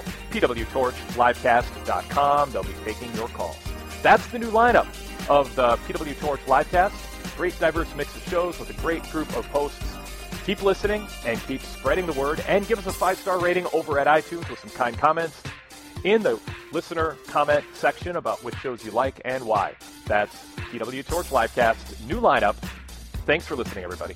A: pwtorchlivecast.com. They'll be taking your calls. That's the new lineup of the PW Torch Livecast. Great diverse mix of shows with a great group of hosts. Keep listening and keep spreading the word, and give us a 5-star rating over at iTunes with some kind comments in the listener comment section about which shows you like and why. That's PW Torch Livecast, new lineup. Thanks for listening, everybody.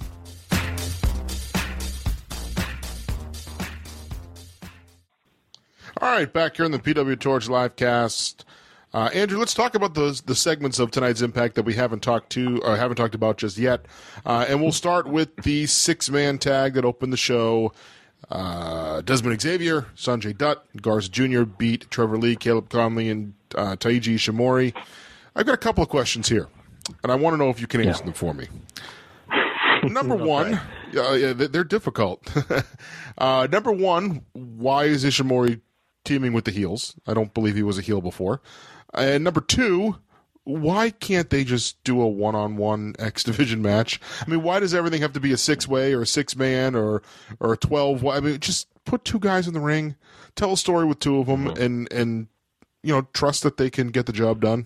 C: All right, back here in the PW Torch Livecast. Andrew, let's talk about the segments of tonight's Impact that we haven't talked about just yet. And we'll start with the 6-man tag that opened the show. Desmond Xavier, Sanjay Dutt, Garza Jr. beat Trevor Lee, Caleb Conley, and Taiji Ishimori. I've got a couple of questions here, and I want to know if you can answer them for me. Number one, they're difficult. Number one, why is Ishimori teaming with the heels? I don't believe he was a heel before. And number two, why can't they just do a one-on-one X Division match? I mean, why does everything have to be a 6-way or a 6-man or a 12? I mean, just put 2 guys in the ring, tell a story with 2 of them, and trust that they can get the job done.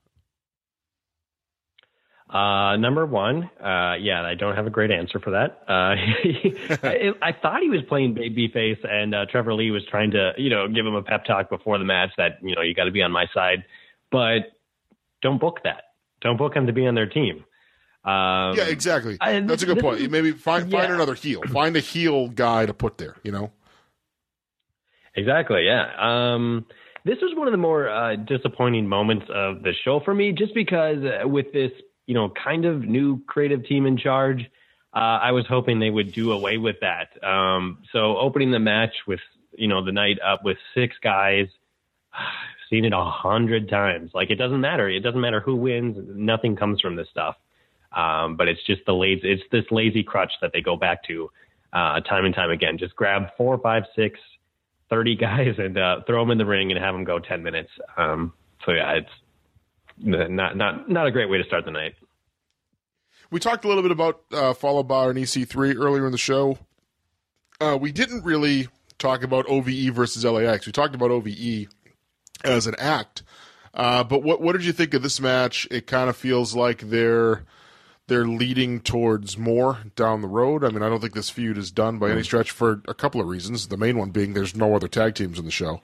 D: Number one, I don't have a great answer for that. I thought he was playing babyface, and Trevor Lee was trying to, give him a pep talk before the match that, you got to be on my side. But don't book that. Don't book him to be on their team.
C: Yeah, exactly. That's a good point. Maybe find another heel. Find a heel guy to put there,
D: Exactly, yeah. This was one of the more disappointing moments of the show for me, just because with this, kind of new creative team in charge, I was hoping they would do away with that. So opening the match with, the night up with 6 guys, I've seen it 100 times. Like, it doesn't matter. It doesn't matter who wins. Nothing comes from this stuff. But it's just it's this lazy crutch that they go back to time and time again. Just grab 4, 5, 6, 30 guys and throw them in the ring and have them go 10 minutes. So yeah, it's not a great way to start the night.
C: We talked a little bit about Fallah Bahh and EC3 earlier in the show. We didn't really talk about OVE versus LAX. We talked about OVE as an act. But what did you think of this match? It kind of feels like they're leading towards more down the road. I mean, I don't think this feud is done by any stretch for a couple of reasons. The main one being there's no other tag teams in the show.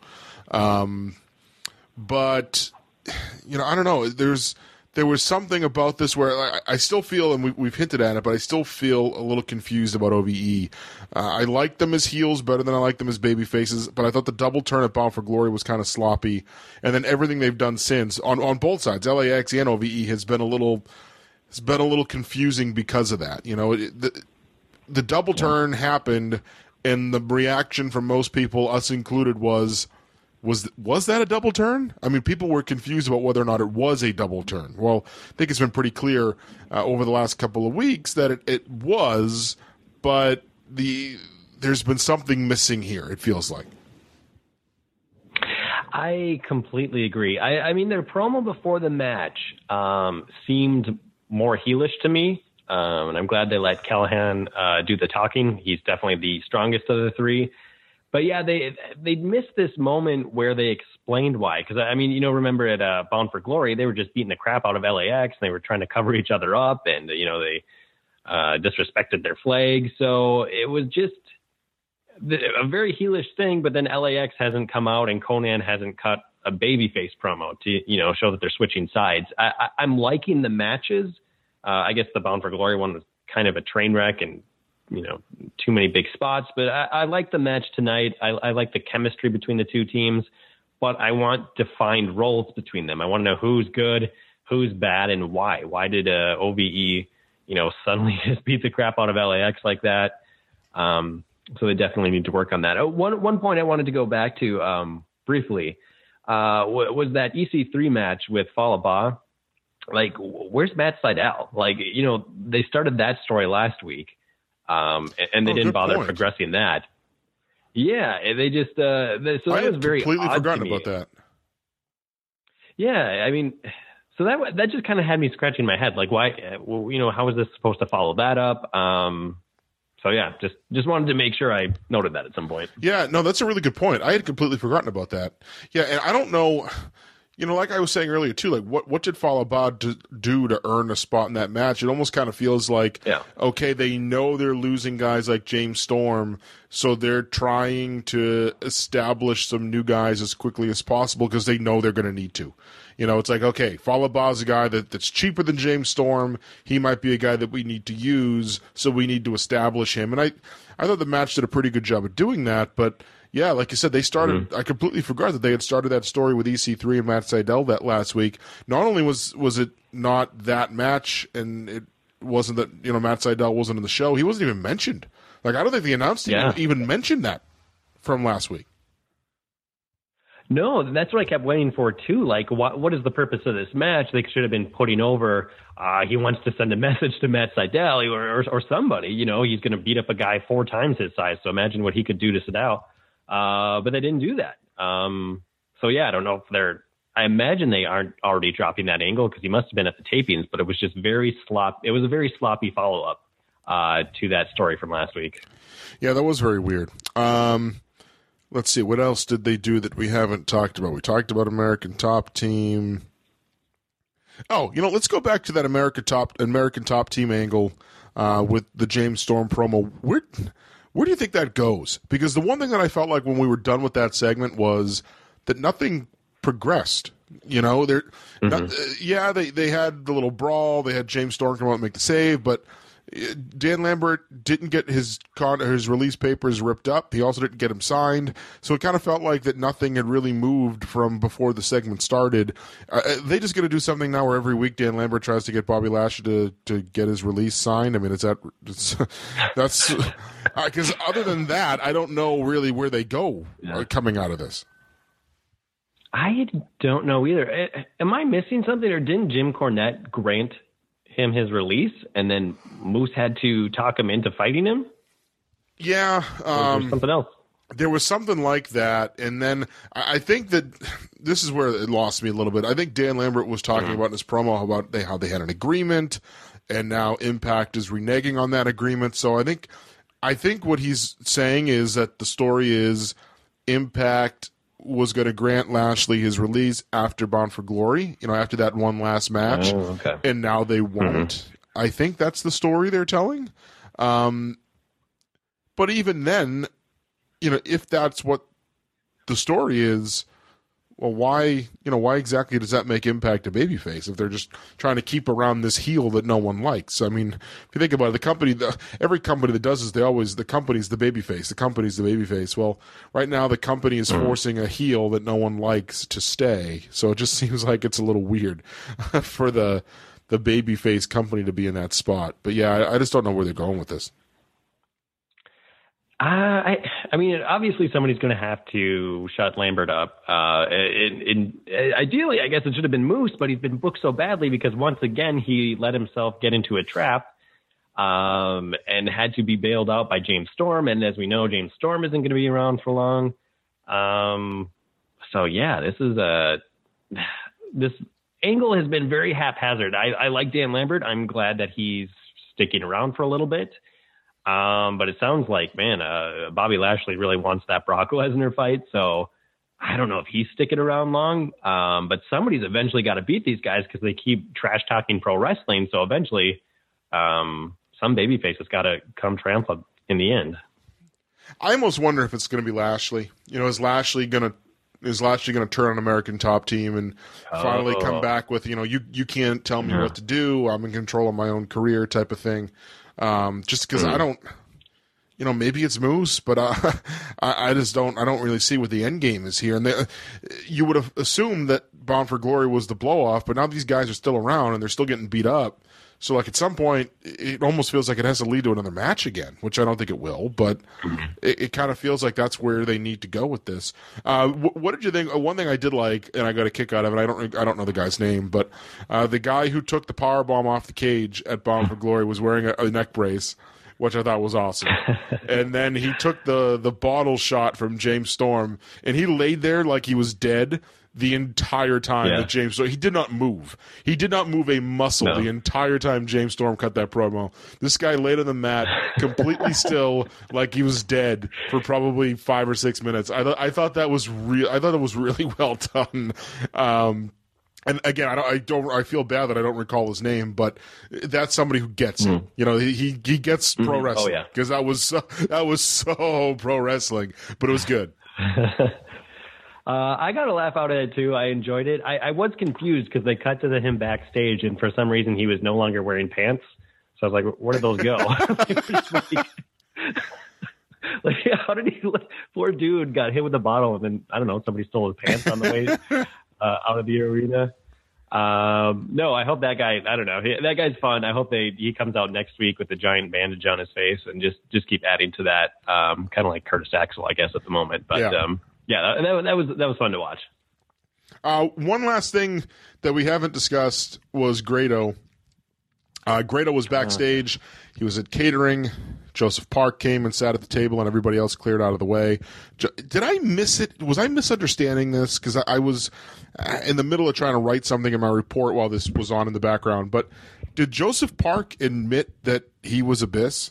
C: But, I don't know. There was something about this where I still feel, and we've hinted at it, but I still feel a little confused about OVE. I like them as heels better than I like them as baby faces, but I thought the double turn at Bound for Glory was kind of sloppy. And then everything they've done since, on both sides, LAX and OVE, has been a little confusing because of that. The double turn happened, and the reaction from most people, us included, was that a double turn? I mean, people were confused about whether or not it was a double turn. Well, I think it's been pretty clear over the last couple of weeks that it was, but there's been something missing here, it feels like.
D: I completely agree. I mean, their promo before the match seemed more heelish to me, and I'm glad they let Callahan do the talking. He's definitely the strongest of the 3. But yeah, they missed this moment where they explained why. Because I mean, remember at Bound for Glory, they were just beating the crap out of LAX, and they were trying to cover each other up, and they disrespected their flag. So it was just a very heelish thing. But then LAX hasn't come out, and Conan hasn't cut a babyface promo to show that they're switching sides. I'm liking the matches. I guess the Bound for Glory one was kind of a train wreck and too many big spots, but I like the match tonight. I like the chemistry between the two teams, but I want defined roles between them. I want to know who's good, who's bad, and why. Why did OVE, suddenly just beat the crap out of LAX like that? So they definitely need to work on that. One point I wanted to go back to briefly was that EC3 match with Fallah Bahh. Like, where's Matt Sydal? Like, they started that story last week. And they didn't bother progressing that. Yeah, they just so that was very
C: completely
D: odd
C: forgotten
D: to me.
C: about that.
D: Yeah, I mean, so that just kind of had me scratching my head. Like, why? How is this supposed to follow that up? So yeah, just wanted to make sure I noted that at some point.
C: Yeah, no, that's a really good point. I had completely forgotten about that. Yeah, and I don't know. Like I was saying earlier too, like what did Fallah Bahh do to earn a spot in that match? It almost kind of feels like, okay, they know they're losing guys like James Storm, so they're trying to establish some new guys as quickly as possible because they know they're going to need to. It's like, okay, Fallah Bahh's a guy that's cheaper than James Storm. He might be a guy that we need to use, so we need to establish him. And I thought the match did a pretty good job of doing that, but yeah, like you said, they started. Mm-hmm. I completely forgot that they had started that story with EC3 and Matt Sydal that last week. Not only was it not that match, and it wasn't that Matt Sydal wasn't in the show. He wasn't even mentioned. Like, I don't think the announce team even mentioned that from last week.
D: No, that's what I kept waiting for too. Like, what is the purpose of this match? They should have been putting over. He wants to send a message to Matt Sydal or somebody. He's going to beat up a guy 4 times his size. So imagine what he could do to Sydal. But they didn't do that. So yeah, I don't know if I imagine they aren't already dropping that angle because he must have been at the tapings, but it was just it was a very sloppy follow-up, to that story from last week.
C: Yeah, that was very weird. Let's see, what else did they do that we haven't talked about? We talked about American Top Team. Oh, let's go back to that American Top Team angle, with the James Storm promo. Where do you think that goes? Because the one thing that I felt like when we were done with that segment was that nothing progressed. You know, they're not, they had the little brawl. They had James Storm come out and make the save, but Dan Lambert didn't get his release papers ripped up. He also didn't get him signed. So it kind of felt like that nothing had really moved from before the segment started. They just going to do something now where every week Dan Lambert tries to get Bobby Lashley to get his release signed. I mean, that's because other than that, I don't know really where they go coming out of this.
D: I don't know either. Am I missing something, or didn't Jim Cornette grant him his release, and then Moose had to talk him into fighting him?
C: Yeah,
D: something else.
C: There was something like that, and then I think that this is where it lost me a little bit. I think Dan Lambert was talking about in his promo about how they had an agreement, and now Impact is reneging on that agreement. So I think what he's saying is that the story is Impact was going to grant Lashley his release after Bound for Glory, after that one last match, and now they won't. I think that's the story they're telling. But even then, if that's what the story is, well, why exactly does that make Impact a babyface if they're just trying to keep around this heel that no one likes? I mean, if you think about it, every company that does this, the company's the babyface. The company's the babyface. Well, right now the company is forcing a heel that no one likes to stay. So it just seems like it's a little weird for the babyface company to be in that spot. But yeah, I just don't know where they're going with this.
D: I mean, obviously somebody's going to have to shut Lambert up. Ideally, I guess it should have been Moose, but he's been booked so badly because once again he let himself get into a trap and had to be bailed out by James Storm. And as we know, James Storm isn't going to be around for long. So yeah, this angle has been very haphazard. I like Dan Lambert. I'm glad that he's sticking around for a little bit. But it sounds like, Bobby Lashley really wants that Brock Lesnar fight. So I don't know if he's sticking around long. But somebody's eventually got to beat these guys because they keep trash talking pro wrestling. So eventually, some babyface has got to come triumphant in the end.
C: I almost wonder if it's going to be Lashley. Is Lashley going to turn on American Top Team and finally come back with, you can't tell me what to do. I'm in control of my own career type of thing. Just because I don't, maybe it's Moose, but I don't really see what the end game is here. And you would have assumed that Bound for Glory was the blow off, but now these guys are still around and they're still getting beat up. So like at some point, it almost feels like it has to lead to another match again, which I don't think it will, but it kind of feels like that's where they need to go with this. What did you think? One thing I did like, and I got a kick out of it, I don't know the guy's name, but the guy who took the powerbomb off the cage at Bound for Glory was wearing a neck brace, which I thought was awesome. And then he took the bottle shot from James Storm, and he laid there like he was dead the entire time that James Storm. He did not move. He did not move a muscle the entire time James Storm cut that promo. This guy laid on the mat completely still, like he was dead for probably 5 or 6 minutes. I thought that was real. I thought it was really well done. And again, I feel bad that I don't recall his name, but that's somebody who gets it. He gets pro wrestling because that was so pro wrestling, but it was good.
D: I got a laugh out at it too. I enjoyed it. I was confused because they cut to him backstage, and for some reason he was no longer wearing pants. So I was like, "Where did those go?" Like, how did he? Poor dude got hit with a bottle, and then I don't know. Somebody stole his pants on the way out of the arena. No, I hope that guy. I don't know. That guy's fun. I hope he comes out next week with a giant bandage on his face, and just keep adding to that. Kind of like Curtis Axel, I guess, at the moment, but. Yeah, that was fun to watch.
C: One last thing that we haven't discussed was Grado. Grado was backstage. He was at catering. Joseph Park came and sat at the table, and everybody else cleared out of the way. Did I miss it? Was I misunderstanding this? Because I was in the middle of trying to write something in my report while this was on in the background. But did Joseph Park admit that he was Abyss?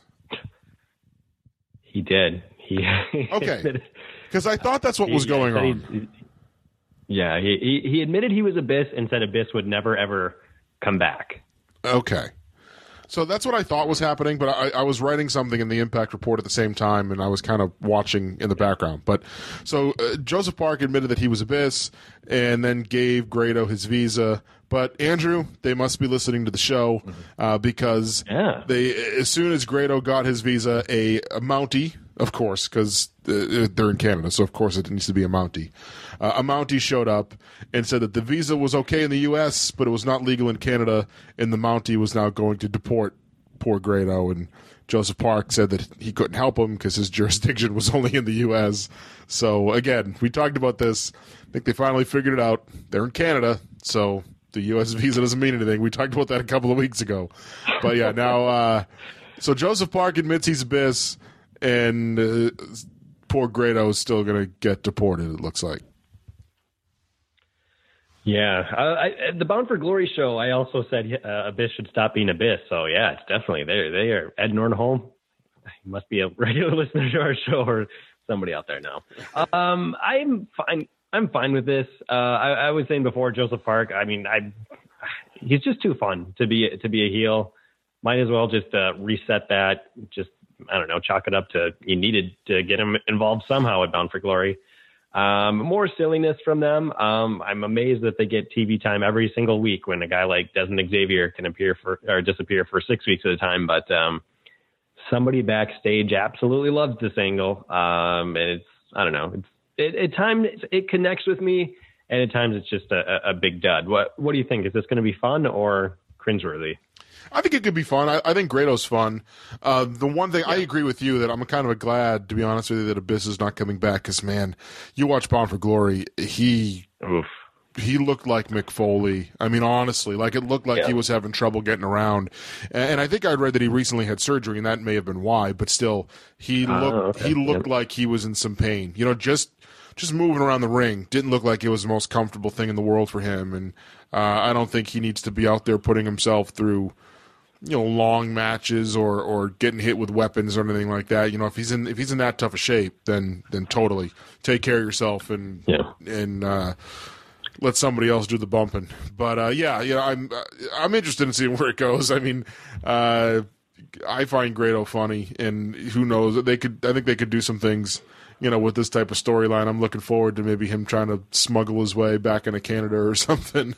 D: He did.
C: Okay. Because I thought that's what was going on.
D: He admitted he was Abyss and said Abyss would never, ever come back.
C: Okay. So that's what I thought was happening, but I was writing something in the Impact Report at the same time, and I was kind of watching in the background. But so Joseph Park admitted that he was Abyss, and then gave Grado his visa. But Andrew, they must be listening to the show because they, as soon as Grado got his visa, a Mountie, of course, because they're in Canada, so of course it needs to be a Mountie. A Mountie showed up and said that the visa was okay in the U.S., but it was not legal in Canada, and the Mountie was now going to deport poor Grado. And Joseph Park said that he couldn't help him because his jurisdiction was only in the U.S. So again, we talked about this. I think they finally figured it out. They're in Canada, so the U.S. visa doesn't mean anything. We talked about that a couple of weeks ago. But yeah, now, so Joseph Park admits he's Abyss, and poor Grado is still going to get deported, it looks like.
D: Yeah. The Bound for Glory show, I also said Abyss should stop being Abyss. So yeah, it's definitely there. They are. Ed Nordholm, he must be a regular listener to our show or somebody out there now. I'm fine. I'm fine with this. I was saying before, Joseph Park. I mean, he's just too fun to be a heel. Might as well just reset that. Just, I don't know, chalk it up to you needed to get him involved somehow at Bound for Glory. More silliness from them. I'm amazed that they get TV time every single week when a guy like Desmond Xavier can disappear for 6 weeks at a time. But somebody backstage absolutely loves this angle, and it's, I don't know, at times it connects with me, and at times it's just a big dud. What do you think? Is this going to be fun or cringeworthy?
C: I think it could be fun. I think Grado's fun. The one thing, I agree with you that I'm kind of glad, to be honest with you, that Abyss is not coming back because, man, you watch Bound for Glory, he looked like Mick Foley. I mean, honestly, like it looked like he was having trouble getting around. And I think I'd read that he recently had surgery, and that may have been why. But still, he looked like he was in some pain. You know, just moving around the ring didn't look like it was the most comfortable thing in the world for him. And I don't think he needs to be out there putting himself through, you know, long matches or getting hit with weapons or anything like that. You know, if he's in that tough a shape, then totally take care of yourself and let somebody else do the bumping. But I'm interested in seeing where it goes. I mean, I find Grado funny, and who knows, I think they could do some things, you know, with this type of storyline. I'm looking forward to maybe him trying to smuggle his way back into Canada or something.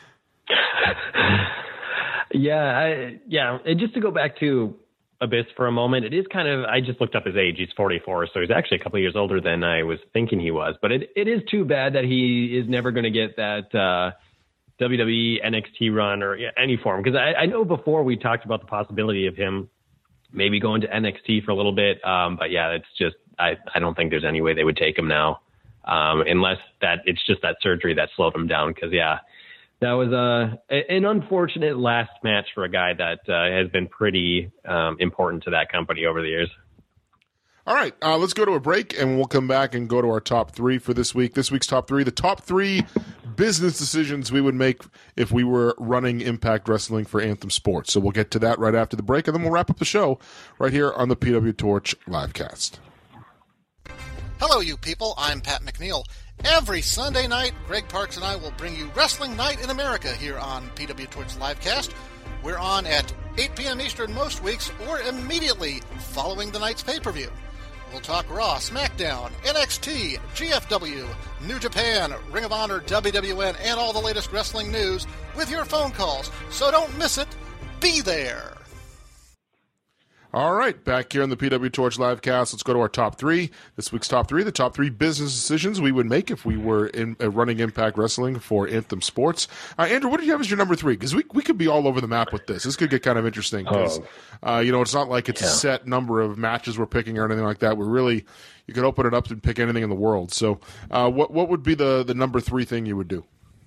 C: And just to go back to Abyss for a moment, it is kind of, I just looked up his age. He's 44, so he's actually a couple of years older than I was thinking he was. But it is too bad that he is never going to get that WWE NXT run or any form. Because I know before we talked about the possibility of him maybe going to NXT for a little bit. But yeah, it's just, I don't think there's any way they would take him now, unless that it's just that surgery that slowed him down. Because, yeah, that was an unfortunate last match for a guy that has been pretty important to that company over the years. All right, let's go to a break, and we'll come back and go to our top three for this week. This week's top three, the top three business decisions we would make if we were running Impact Wrestling for Anthem Sports. So we'll get to that right after the break, and then we'll wrap up the show right here on the PW Torch Livecast.
I: Hello, you people. I'm Pat McNeil. Every Sunday night, Greg Parks and I will bring you Wrestling Night in America here on PW Torch Livecast. We're on at 8 p.m. Eastern most weeks or immediately following the night's pay-per-view. We'll talk Raw, SmackDown, NXT, GFW, New Japan, Ring of Honor, WWN, and all the latest wrestling news with your phone calls. So don't miss it. Be there.
C: All right, back here on the PW Torch Livecast, let's go to our top three. This week's top three, the top three business decisions we would make if we were running Impact Wrestling for Anthem Sports. Andrew, what do you have as your number three? Because we could be all over the map with this. This could get kind of interesting because, it's not like it's a set number of matches we're picking or anything like that. You could open it up and pick anything in the world. So what would be the number three thing you would do?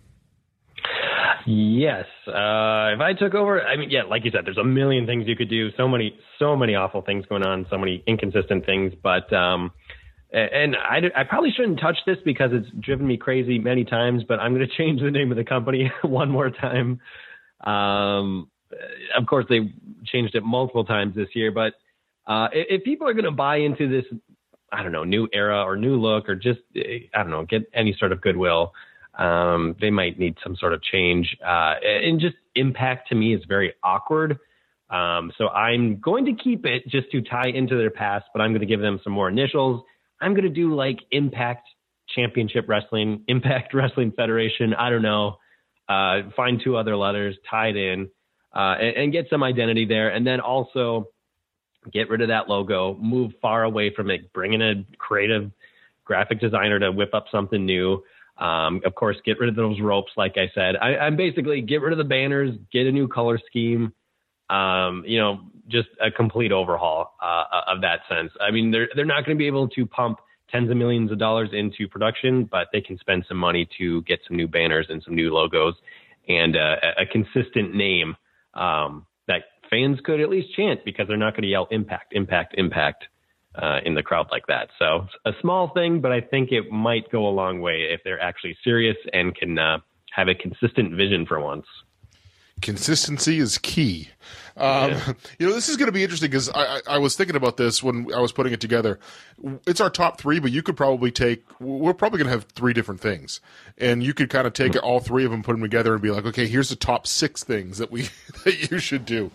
D: Yes. If I took over, I mean, yeah, like you said, there's a million things you could do. So many awful things going on, so many inconsistent things. But, and I probably shouldn't touch this because it's driven me crazy many times, but I'm going to change the name of the company one more time. Of course, they changed it multiple times this year, but if people are going to buy into this, I don't know, new era or new look or just, I don't know, get any sort of goodwill, they might need some sort of change. And just Impact to me is very awkward. So I'm going to keep it just to tie into their past, but I'm going to give them some more initials. I'm going to do like Impact Championship Wrestling, Impact Wrestling Federation. I don't know. Find 2 other letters, tie it in, and get some identity there. And then also get rid of that logo, move far away from it, bring in a creative graphic designer to whip up something new. Of course, get rid of those ropes, like I said. I'm basically get rid of the banners, get a new color scheme, just a complete overhaul of that sense. I mean, they're not going to be able to pump tens of millions of dollars into production, but they can spend some money to get some new banners and some new logos and a consistent name that fans could at least chant, because they're not going to yell Impact, Impact, Impact in the crowd like that. So a small thing, but I think it might go a long way if they're actually serious and can have a consistent vision for once.
C: Consistency is key. This is going to be interesting because I was thinking about this when I was putting it together. It's our top 3, but you could probably we're probably going to have 3 different things. And you could kind of take all 3 of them, put them together and be like, okay, here's the top 6 things that that you should do.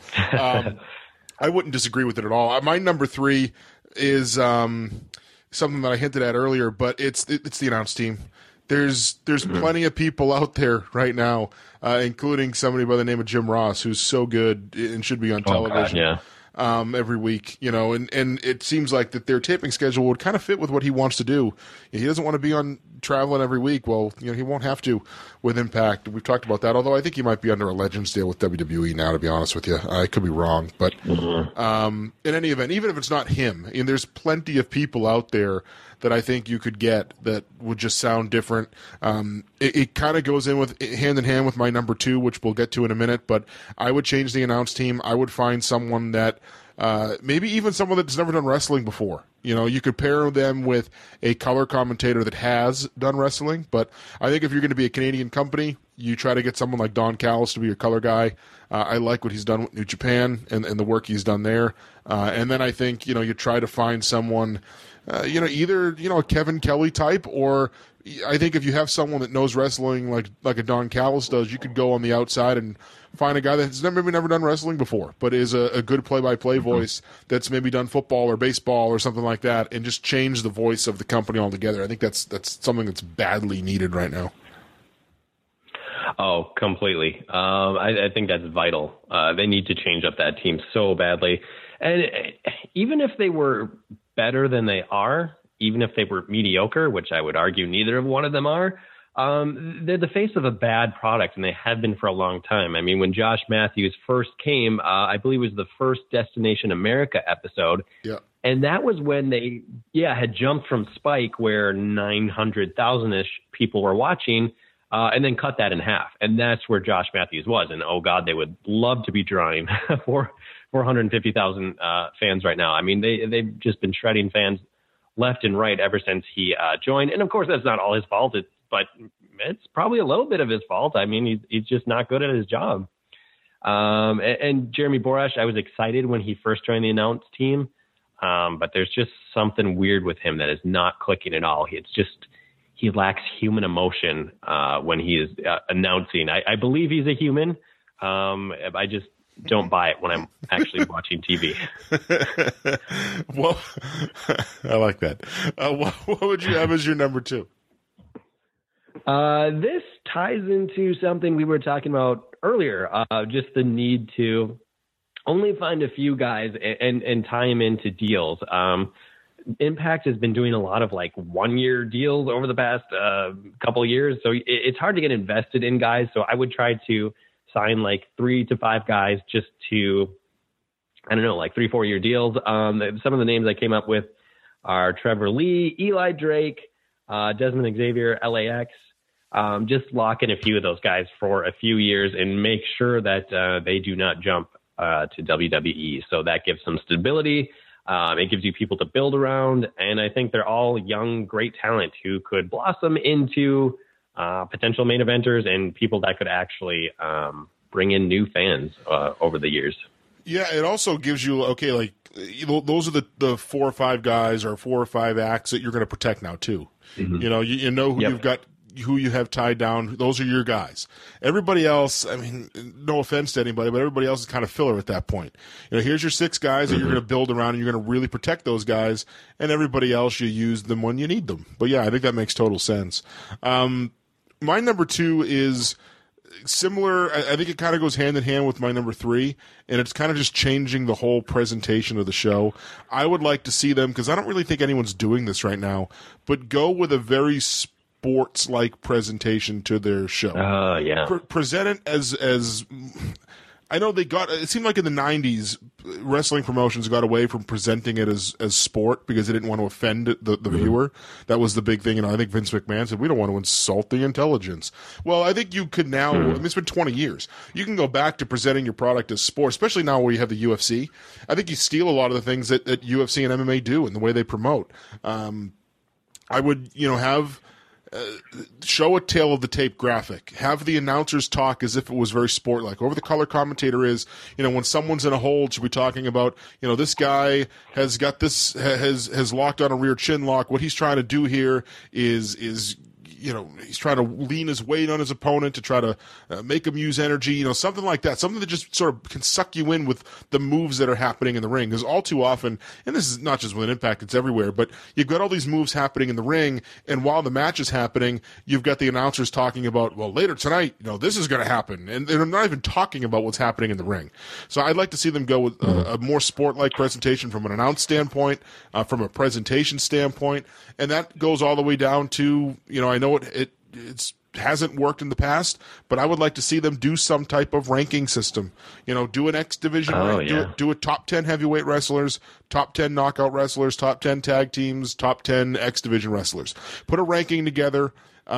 C: I wouldn't disagree with it at all. My number 3 is something that I hinted at earlier, but it's the announce team. There's plenty of people out there right now, including somebody by the name of Jim Ross, who's so good and should be on television every week. And it seems like that their taping schedule would kind of fit with what he wants to do. He doesn't want to be on traveling every week. Well, he won't have to with Impact. We've talked about that. Although I think he might be under a Legends deal with WWE now. To be honest with you, I could be wrong. But in any event, even if it's not him, there's plenty of people out there that I think you could get that would just sound different. It kind of goes in hand with my number 2, which we'll get to in a minute, but I would change the announce team. I would find someone that maybe even someone that's never done wrestling before. You could pair them with a color commentator that has done wrestling, but I think if you're going to be a Canadian company, you try to get someone like Don Callis to be your color guy. I like what he's done with New Japan and the work he's done there. And then I think, you try to find someone, either, a Kevin Kelly type, or I think if you have someone that knows wrestling like a Don Callis does, you could go on the outside and find a guy that's maybe never done wrestling before, but is a good play-by-play voice that's maybe done football or baseball or something like that, and just change the voice of the company altogether. I think that's something that's badly needed right now.
D: Oh, completely. I think that's vital. They need to change up that team so badly. And even if they were better than they are, even if they were mediocre, which I would argue neither of one of them are, they're the face of a bad product, and they have been for a long time. I mean, when Josh Matthews first came, I believe it was the first Destination America episode.
C: Yeah.
D: And that was when they, had jumped from Spike, where 900,000-ish people were watching, and then cut that in half. And that's where Josh Matthews was. And, oh, God, they would love to be drawing 450,000 fans right now. I mean, they've just been shredding fans left and right ever since he joined. And, of course, that's not all his fault, but it's probably a little bit of his fault. I mean, he's just not good at his job. And Jeremy Borash, I was excited when he first joined the announce team, but there's just something weird with him that is not clicking at all. He lacks human emotion when he is announcing. I believe he's a human. I just don't buy it when I'm actually watching TV.
C: Well, I like that. What would you have as your number 2?
D: This ties into something we were talking about earlier, just the need to only find a few guys and tie them into deals. Impact has been doing a lot of 1-year deals over the past couple of years. So it's hard to get invested in guys. So I would try to sign 3 to 5 guys just to, 3-4 year deals. Some of the names I came up with are Trevor Lee, Eli Drake, Desmond Xavier, LAX. Just lock in a few of those guys for a few years and make sure that they do not jump to WWE. So that gives some stability. It gives you people to build around. And I think they're all young, great talent who could blossom into potential main eventers and people that could actually bring in new fans over the years.
C: Yeah, it also gives you, those are the 4 or 5 guys or 4 or 5 acts that you're going to protect now too. Mm-hmm. You know who you've got who you have tied down. Those are your guys. Everybody else, I mean, no offense to anybody, but everybody else is kind of filler at that point. Here's your 6 guys that you're going to build around, and you're going to really protect those guys, and everybody else, you use them when you need them. But yeah, I think that makes total sense. My number 2 is similar. I think it kind of goes hand in hand with my number 3, and it's kind of just changing the whole presentation of the show. I would like to see them, because I don't really think anyone's doing this right now, but go with a very sports-like presentation to their show.
D: Yeah.
C: Present it as I know it seemed like in the 90s, wrestling promotions got away from presenting it as sport because they didn't want to offend the viewer. That was the big thing. I think Vince McMahon said, we don't want to insult the intelligence. Well, I think you could now, I mean, it's been 20 years. You can go back to presenting your product as sport, especially now where you have the UFC. I think you steal a lot of the things that UFC and MMA do and the way they promote. I would, have... show a tail of the tape graphic. Have the announcers talk as if it was very sport-like. Whoever the color commentator is, when someone's in a hold, should be talking about, this guy has got this, has locked on a rear chin lock. What he's trying to do here is he's trying to lean his weight on his opponent to try to make him use energy, something like that. Something that just sort of can suck you in with the moves that are happening in the ring. Because all too often, and this is not just with an Impact, it's everywhere, but you've got all these moves happening in the ring, and while the match is happening, you've got the announcers talking about, well, later tonight, this is going to happen. And they're not even talking about what's happening in the ring. So I'd like to see them go with a more sport-like presentation from an announce standpoint, from a presentation standpoint, and that goes all the way down to, I know it hasn't worked in the past, but I would like to see them do some type of ranking system. Do an X division rank, do a top 10 heavyweight wrestlers, top 10 knockout wrestlers, top 10 tag teams, top 10 X division wrestlers. Put a ranking together.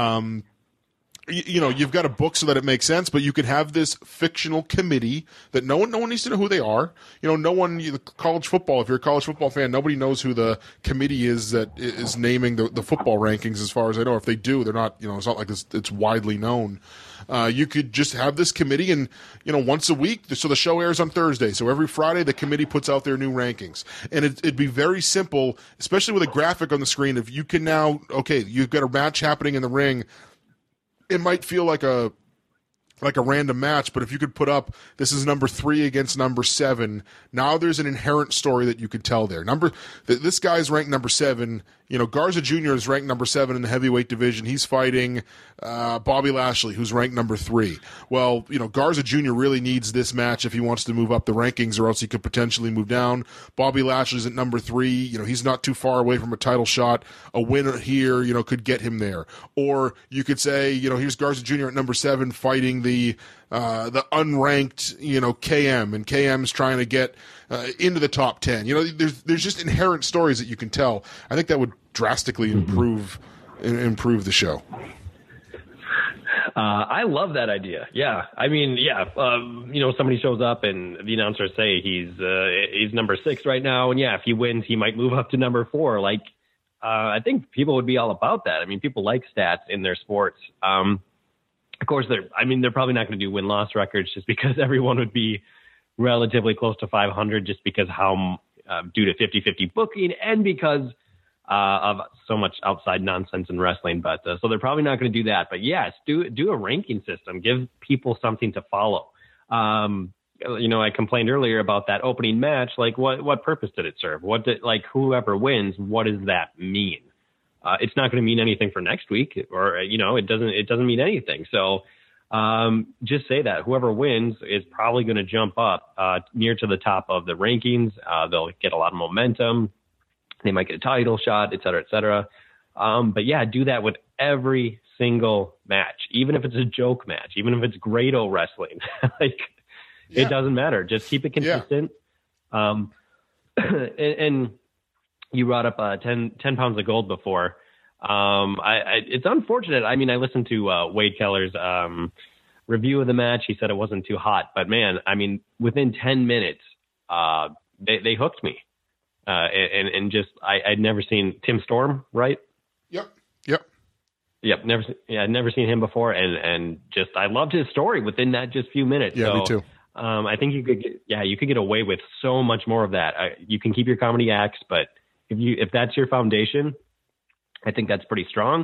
C: You've got a book so that it makes sense, but you could have this fictional committee that no one needs to know who they are. No one, college football, if you're a college football fan, nobody knows who the committee is that is naming the football rankings, as far as I know. If they do, they're not, it's not like it's widely known. You could just have this committee and, once a week, so the show airs on Thursday. So every Friday, the committee puts out their new rankings. And it'd be very simple, especially with a graphic on the screen. If you can now, you've got a match happening in the ring, it might feel like a random match, but if you could put up, this is number 3 against number 7, now there's an inherent story that you could tell there. This guy's ranked number 7. Garza Jr. is ranked number 7 in the heavyweight division. He's fighting Bobby Lashley, who's ranked number 3. Well, Garza Jr. really needs this match if he wants to move up the rankings, or else he could potentially move down. Bobby Lashley's at number 3. He's not too far away from a title shot. A win here, could get him there. Or you could say, here's Garza Jr. at number 7 fighting the unranked, KM, and KM's trying to get into the top 10. There's just inherent stories that you can tell. I think that would drastically improve the show.
D: I love that idea. Yeah. I mean, somebody shows up and the announcers say he's number 6 right now. And if he wins, he might move up to number 4. I think people would be all about that. I mean, people like stats in their sports. Of course, they're probably not going to do win-loss records just because everyone would be relatively close to 500 just because how due to 50-50 booking and because of so much outside nonsense in wrestling. But so they're probably not going to do that. But yes, do a ranking system. Give people something to follow. I complained earlier about that opening match. What purpose did it serve? Whoever wins, what does that mean? It's not going to mean anything for next week, or it doesn't mean anything. So just say that whoever wins is probably going to jump up near to the top of the rankings. They'll get a lot of momentum. They might get a title shot, et cetera, et cetera. But do that with every single match, even if it's a joke match, even if it's Grado wrestling. It doesn't matter. Just keep it consistent. Yeah. And you brought up 10 pounds of gold before. It's unfortunate. I mean, I listened to Wade Keller's review of the match. He said it wasn't too hot, but man, I mean, within 10 minutes, they hooked me. And I'd never seen Tim Storm, right?
C: Yep.
D: I'd never seen him before. And just, I loved his story within that just few minutes.
C: Yeah, me too.
D: I think you could get away with so much more of that. You can keep your comedy acts, but if that's your foundation, I think that's pretty strong.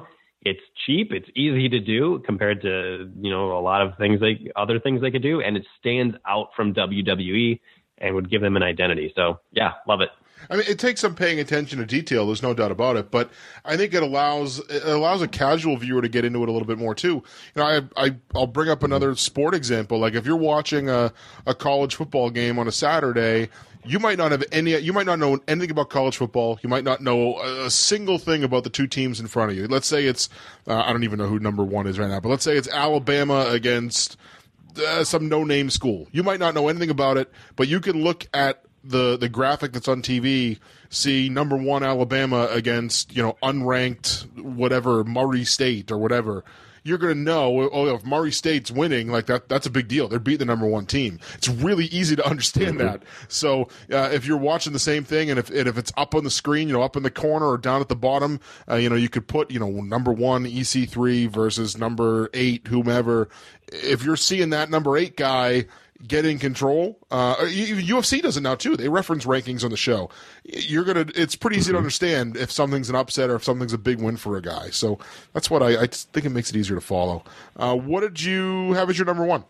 D: It's cheap. It's easy to do compared to, a lot of other things they could do. And it stands out from WWE and would give them an identity. So yeah, love it.
C: I mean, it takes some paying attention to detail. There's no doubt about it, but I think it allows a casual viewer to get into it a little bit more too. I'll bring up another sport example. Like if you're watching a college football game on a Saturday, you might not know anything about college football. You might not know a single thing about the two teams in front of you. Let's say it's I don't even know who number one is right now, but let's say it's Alabama against some no-name school. You might not know anything about it, but you can look at the graphic that's on TV, see number one Alabama against, unranked whatever, Murray State or whatever. You're going to know, if Murray State's winning, like that's a big deal. They're beating the number one team. It's really easy to understand that. So if you're watching the same thing, and if it's up on the screen, up in the corner or down at the bottom, you could put, number one EC3 versus number 8, whomever. If you're seeing that number 8 guy get in control, UFC does it now too. They reference rankings on the show. It's pretty easy to understand if something's an upset or if something's a big win for a guy. So that's what I just think it makes it easier to follow. What did you have as your number one?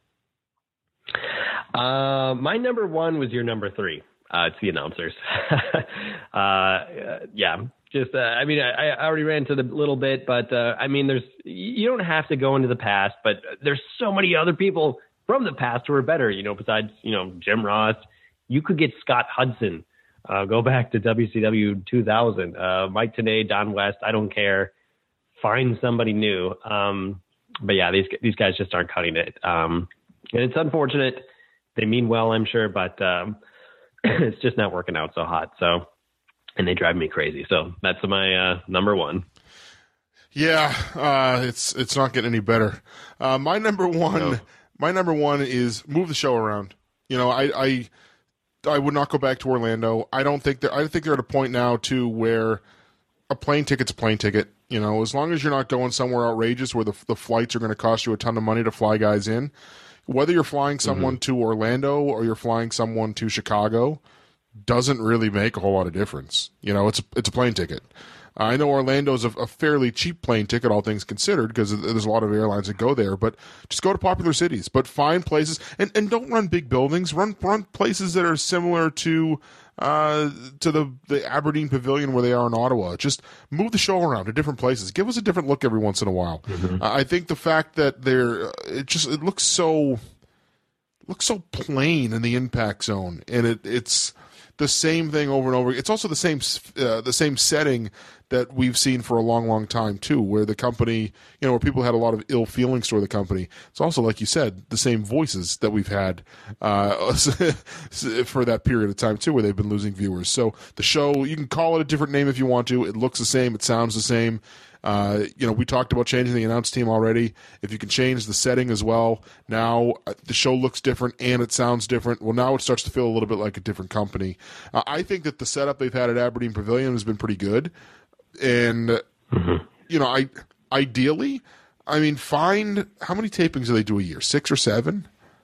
D: My number one was your number 3. It's the announcers. Yeah. Just, I already ran into the little bit, but you don't have to go into the past, but there's so many other people from the past who are better, besides, Jim Ross. You could get Scott Hudson, go back to WCW 2000, Mike Tenay, Don West. I don't care. Find somebody new. But yeah, these guys just aren't cutting it. And it's unfortunate. They mean well, I'm sure, but it's just not working out so hot. So, and they drive me crazy. So that's my number one.
C: Yeah, it's not getting any better. My number one. No. My number one is move the show around. I would not go back to Orlando. I think they're at a point now too where a plane ticket's a plane ticket. As long as you're not going somewhere outrageous where the flights are going to cost you a ton of money to fly guys in, whether you're flying someone to Orlando or you're flying someone to Chicago, doesn't really make a whole lot of difference. It's a plane ticket. I know Orlando's a fairly cheap plane ticket, all things considered, because there's a lot of airlines that go there. But just go to popular cities. But find places and don't run big buildings. Run places that are similar to the Aberdeen Pavilion where they are in Ottawa. Just move the show around to different places. Give us a different look every once in a while. I think the fact that it looks so plain in the Impact Zone, and it's the same thing over and over. It's also the same setting that we've seen for a long, long time too, where the company, where people had a lot of ill feelings toward the company. It's also, like you said, the same voices that we've had for that period of time too, where they've been losing viewers. So the show, you can call it a different name if you want to. It looks the same. It sounds the same. We talked about changing the announce team already. If you can change the setting as well, now the show looks different and it sounds different. Well, now it starts to feel a little bit like a different company. I think that the setup they've had at Aberdeen Pavilion has been pretty good. And, ideally, find how many tapings do they do a year? 6 or 7?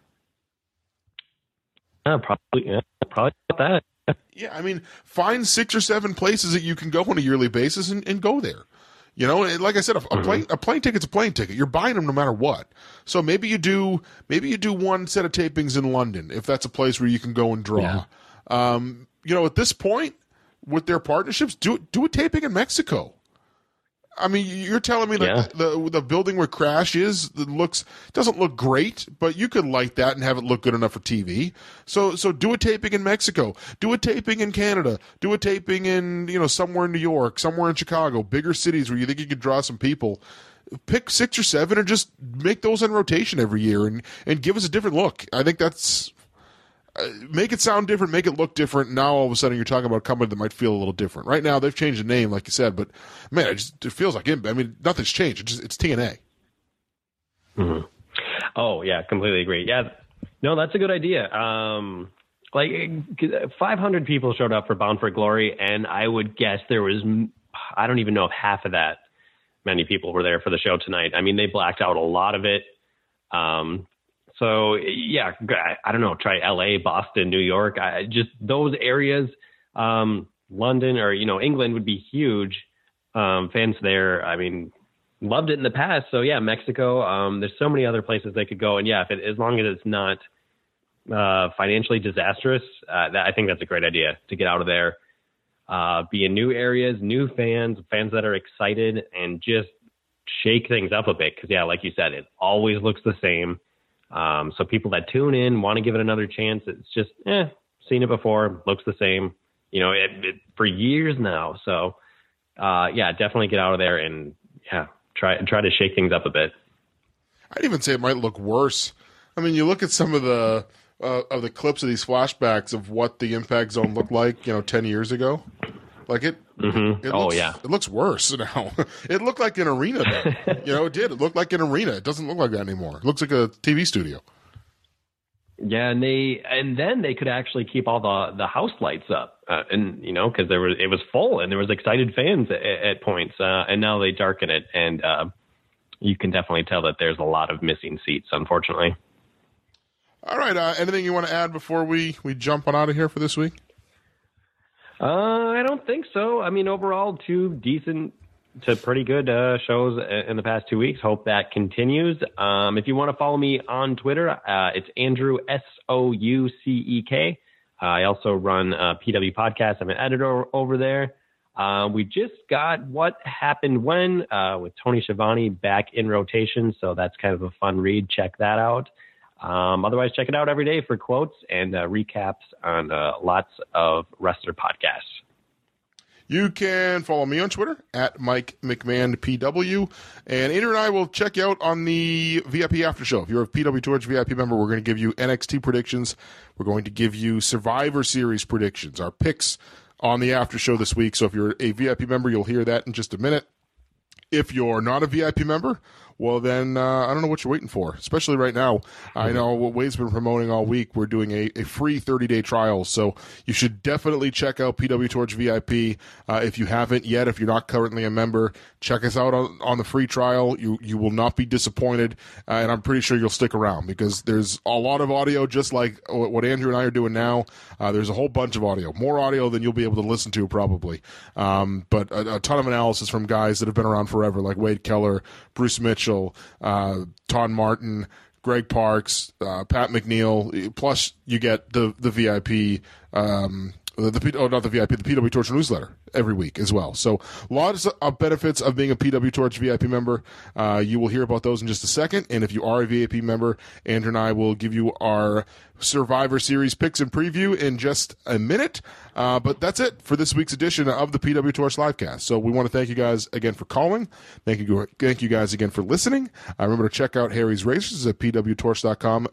D: Probably about that.
C: Yeah, find 6 or 7 places that you can go on a yearly basis and go there. Like I said, a plane ticket's a plane ticket. You're buying them no matter what. So maybe you do one set of tapings in London if that's a place where you can go and draw. Yeah. At this point with their partnerships, do a taping in Mexico. You're telling me that the building where Crash is doesn't look great, but you could light that and have it look good enough for TV. So do a taping in Mexico, do a taping in Canada, do a taping in somewhere in New York, somewhere in Chicago, bigger cities where you think you could draw some people. Pick 6 or 7 and just make those on rotation every year and give us a different look. I think that's. Make it sound different, make it look different. Now all of a sudden you're talking about a company that might feel a little different. Right now they've changed the name, like you said, but man, it feels like it. Nothing's changed. It's TNA.
D: Mm-hmm. Oh yeah, completely agree. Yeah, no, that's a good idea. 500 people showed up for Bound for Glory, and I would guess there was, I don't even know if half of that many people were there for the show tonight. They blacked out a lot of it. So, yeah, I don't know, try LA, Boston, New York, just those areas. London or, England would be huge. Fans there, loved it in the past. So yeah, Mexico. There's so many other places they could go, and yeah, as long as it's not financially disastrous, I think that's a great idea to get out of there, be in new areas, new fans that are excited, and just shake things up a bit. Because yeah, like you said, it always looks the same. So people that tune in want to give it another chance. It's just seen it before, looks the same. You know, it for years now. So yeah, definitely get out of there and try to shake things up a bit.
C: I'd even say it might look worse. I mean, you look at some of the clips of these flashbacks of what the Impact Zone looked like, 10 years ago. Like it looks worse now. It looked like an arena then. It did. It looked like an arena. It doesn't look like that anymore. It looks like a TV studio.
D: Yeah, and then they could actually keep all the house lights up, and because it was full and there was excited fans at points, and now they darken it, and you can definitely tell that there's a lot of missing seats, unfortunately.
C: All right, anything you want to add before we jump on out of here for this week?
D: I don't think so. I mean, overall, 2 decent to pretty good shows in the past 2 weeks. Hope that continues. If you want to follow me on Twitter, it's Andrew Soucek. I also run PW Podcast. I'm an editor over there. We just got What Happened When with Tony Schiavone back in rotation, so that's kind of a fun read. Check that out. Otherwise, check it out every day for quotes and recaps on lots of wrestler podcasts.
C: You can follow me on Twitter at Mike McMahon PW, and Andrew and I will check you out on the VIP After Show. If you're a PW Torch VIP member, we're going to give you NXT predictions. We're going to give you Survivor Series predictions, our picks on the After Show this week. So if you're a VIP member, you'll hear that in just a minute. If you're not a VIP member, well, then I don't know what you're waiting for, especially right now. I know what Wade's been promoting all week. We're doing a free 30-day trial, so you should definitely check out PW Torch VIP if you haven't yet. If you're not currently a member, check us out on the free trial. You will not be disappointed, and I'm pretty sure you'll stick around because there's a lot of audio, just like what Andrew and I are doing now. There's a whole bunch of audio, more audio than you'll be able to listen to probably, but a ton of analysis from guys that have been around forever, like Wade Keller, Bruce Mitchell, Todd Martin, Greg Parks, Pat McNeil. Plus, you get the VIP, the PW Torch newsletter every week as well. So lots of benefits of being a PW Torch VIP member. You will hear about those in just a second. And if you are a VIP member, Andrew and I will give you our Survivor Series picks and preview in just a minute. But that's it for this week's edition of the PW Torch Livecast. So we want to thank you guys again for calling. Thank you guys again for listening. Remember to check out Harry's Races at pwtorch.com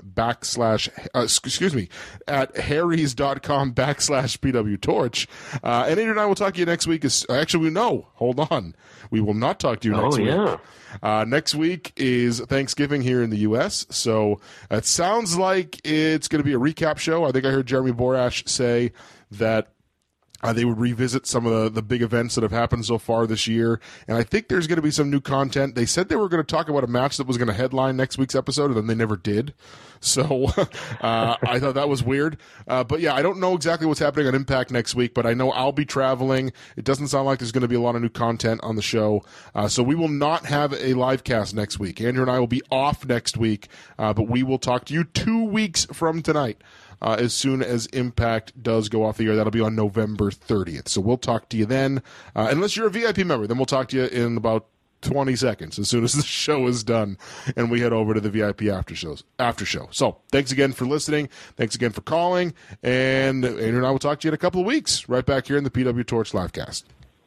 C: at harrys.com/PW Torch. And Andrew and I will talk to you next week. Hold on. We will not talk to you next week. Next week is Thanksgiving here in the U.S., so it sounds like it's going to be a recap show. I think I heard Jeremy Borash say that they would revisit some of the big events that have happened so far this year, and I think there's going to be some new content. They said they were going to talk about a match that was going to headline next week's episode, and then they never did. So I thought that was weird. But yeah, I don't know exactly what's happening on Impact next week, but I know I'll be traveling. It doesn't sound like there's going to be a lot of new content on the show. So we will not have a live cast next week. Andrew and I will be off next week, but we will talk to you 2 weeks from tonight. As soon as Impact does go off the air. That'll be on November 30th. So we'll talk to you then. Unless you're a VIP member, then we'll talk to you in about 20 seconds as soon as the show is done and we head over to the VIP after show. So thanks again for listening. Thanks again for calling. And Andrew and I will talk to you in a couple of weeks right back here in the PW Torch Livecast.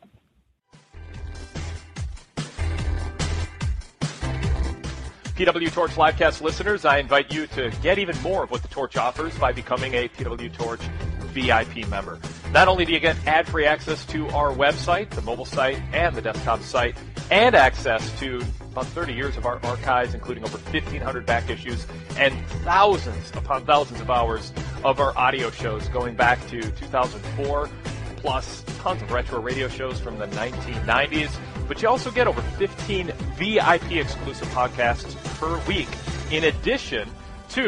A: PW Torch Livecast listeners, I invite you to get even more of what the Torch offers by becoming a PW Torch VIP member. Not only do you get ad-free access to our website, the mobile site, and the desktop site, and access to about 30 years of our archives, including over 1,500 back issues and thousands upon thousands of hours of our audio shows going back to 2004, plus tons of retro radio shows from the 1990s. But you also get over 15 VIP exclusive podcasts per week, in addition to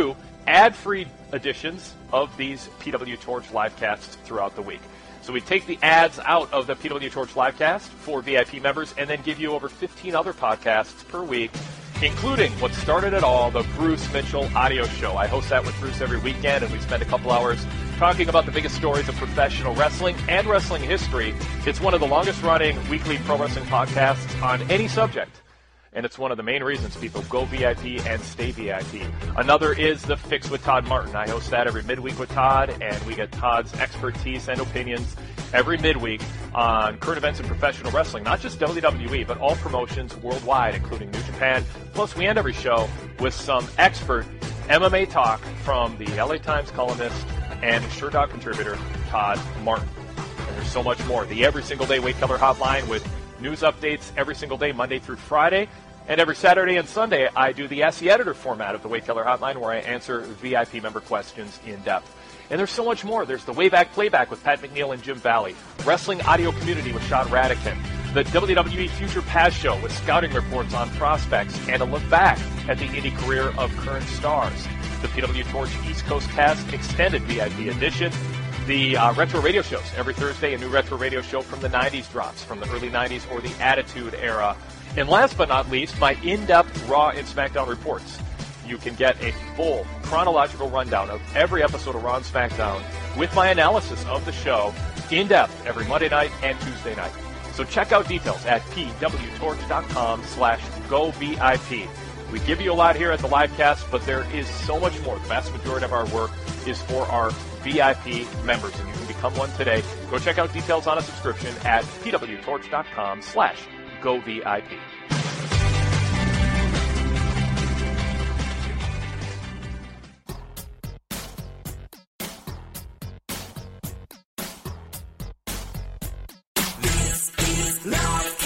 A: ad-free editions of these PW Torch livecasts throughout the week. So we take the ads out of the PW Torch livecast for VIP members and then give you over 15 other podcasts per week, including what started it all, the Bruce Mitchell Audio Show. I host that with Bruce every weekend, and we spend a couple hours talking about the biggest stories of professional wrestling and wrestling history. It's one of the longest-running weekly pro wrestling podcasts on any subject, and it's one of the main reasons people go VIP and stay VIP. Another is The Fix with Todd Martin. I host that every midweek with Todd, and we get Todd's expertise and opinions every midweek on current events in professional wrestling, not just WWE, but all promotions worldwide, including New Japan. Plus, we end every show with some expert MMA talk from the LA Times columnist and SureDog contributor, Todd Martin. And there's so much more. The Every Single Day Wade Keller Hotline with news updates every single day, Monday through Friday. And every Saturday and Sunday, I do the Ask the Editor format of the Wade Keller Hotline, where I answer VIP member questions in depth. And there's so much more. There's the Wayback Playback with Pat McNeil and Jim Valley, Wrestling Audio Community with Sean Radican, the WWE Future Past Show with scouting reports on prospects and a look back at the indie career of current stars, the PW Torch East Coast Cast Extended VIP Edition, the retro radio shows. Every Thursday, a new retro radio show from the 90s drops, from the early 90s or the Attitude Era. And last but not least, my in-depth Raw and SmackDown reports. You can get a full chronological rundown of every episode of Raw and SmackDown with my analysis of the show in depth every Monday night and Tuesday night. So check out details at pwtorch.com/govip. We give you a lot here at the livecast, but there is so much more. The vast majority of our work is for our VIP members, and you can become one today. Go check out details on a subscription at pwtorch.com/govip.
J: This is live.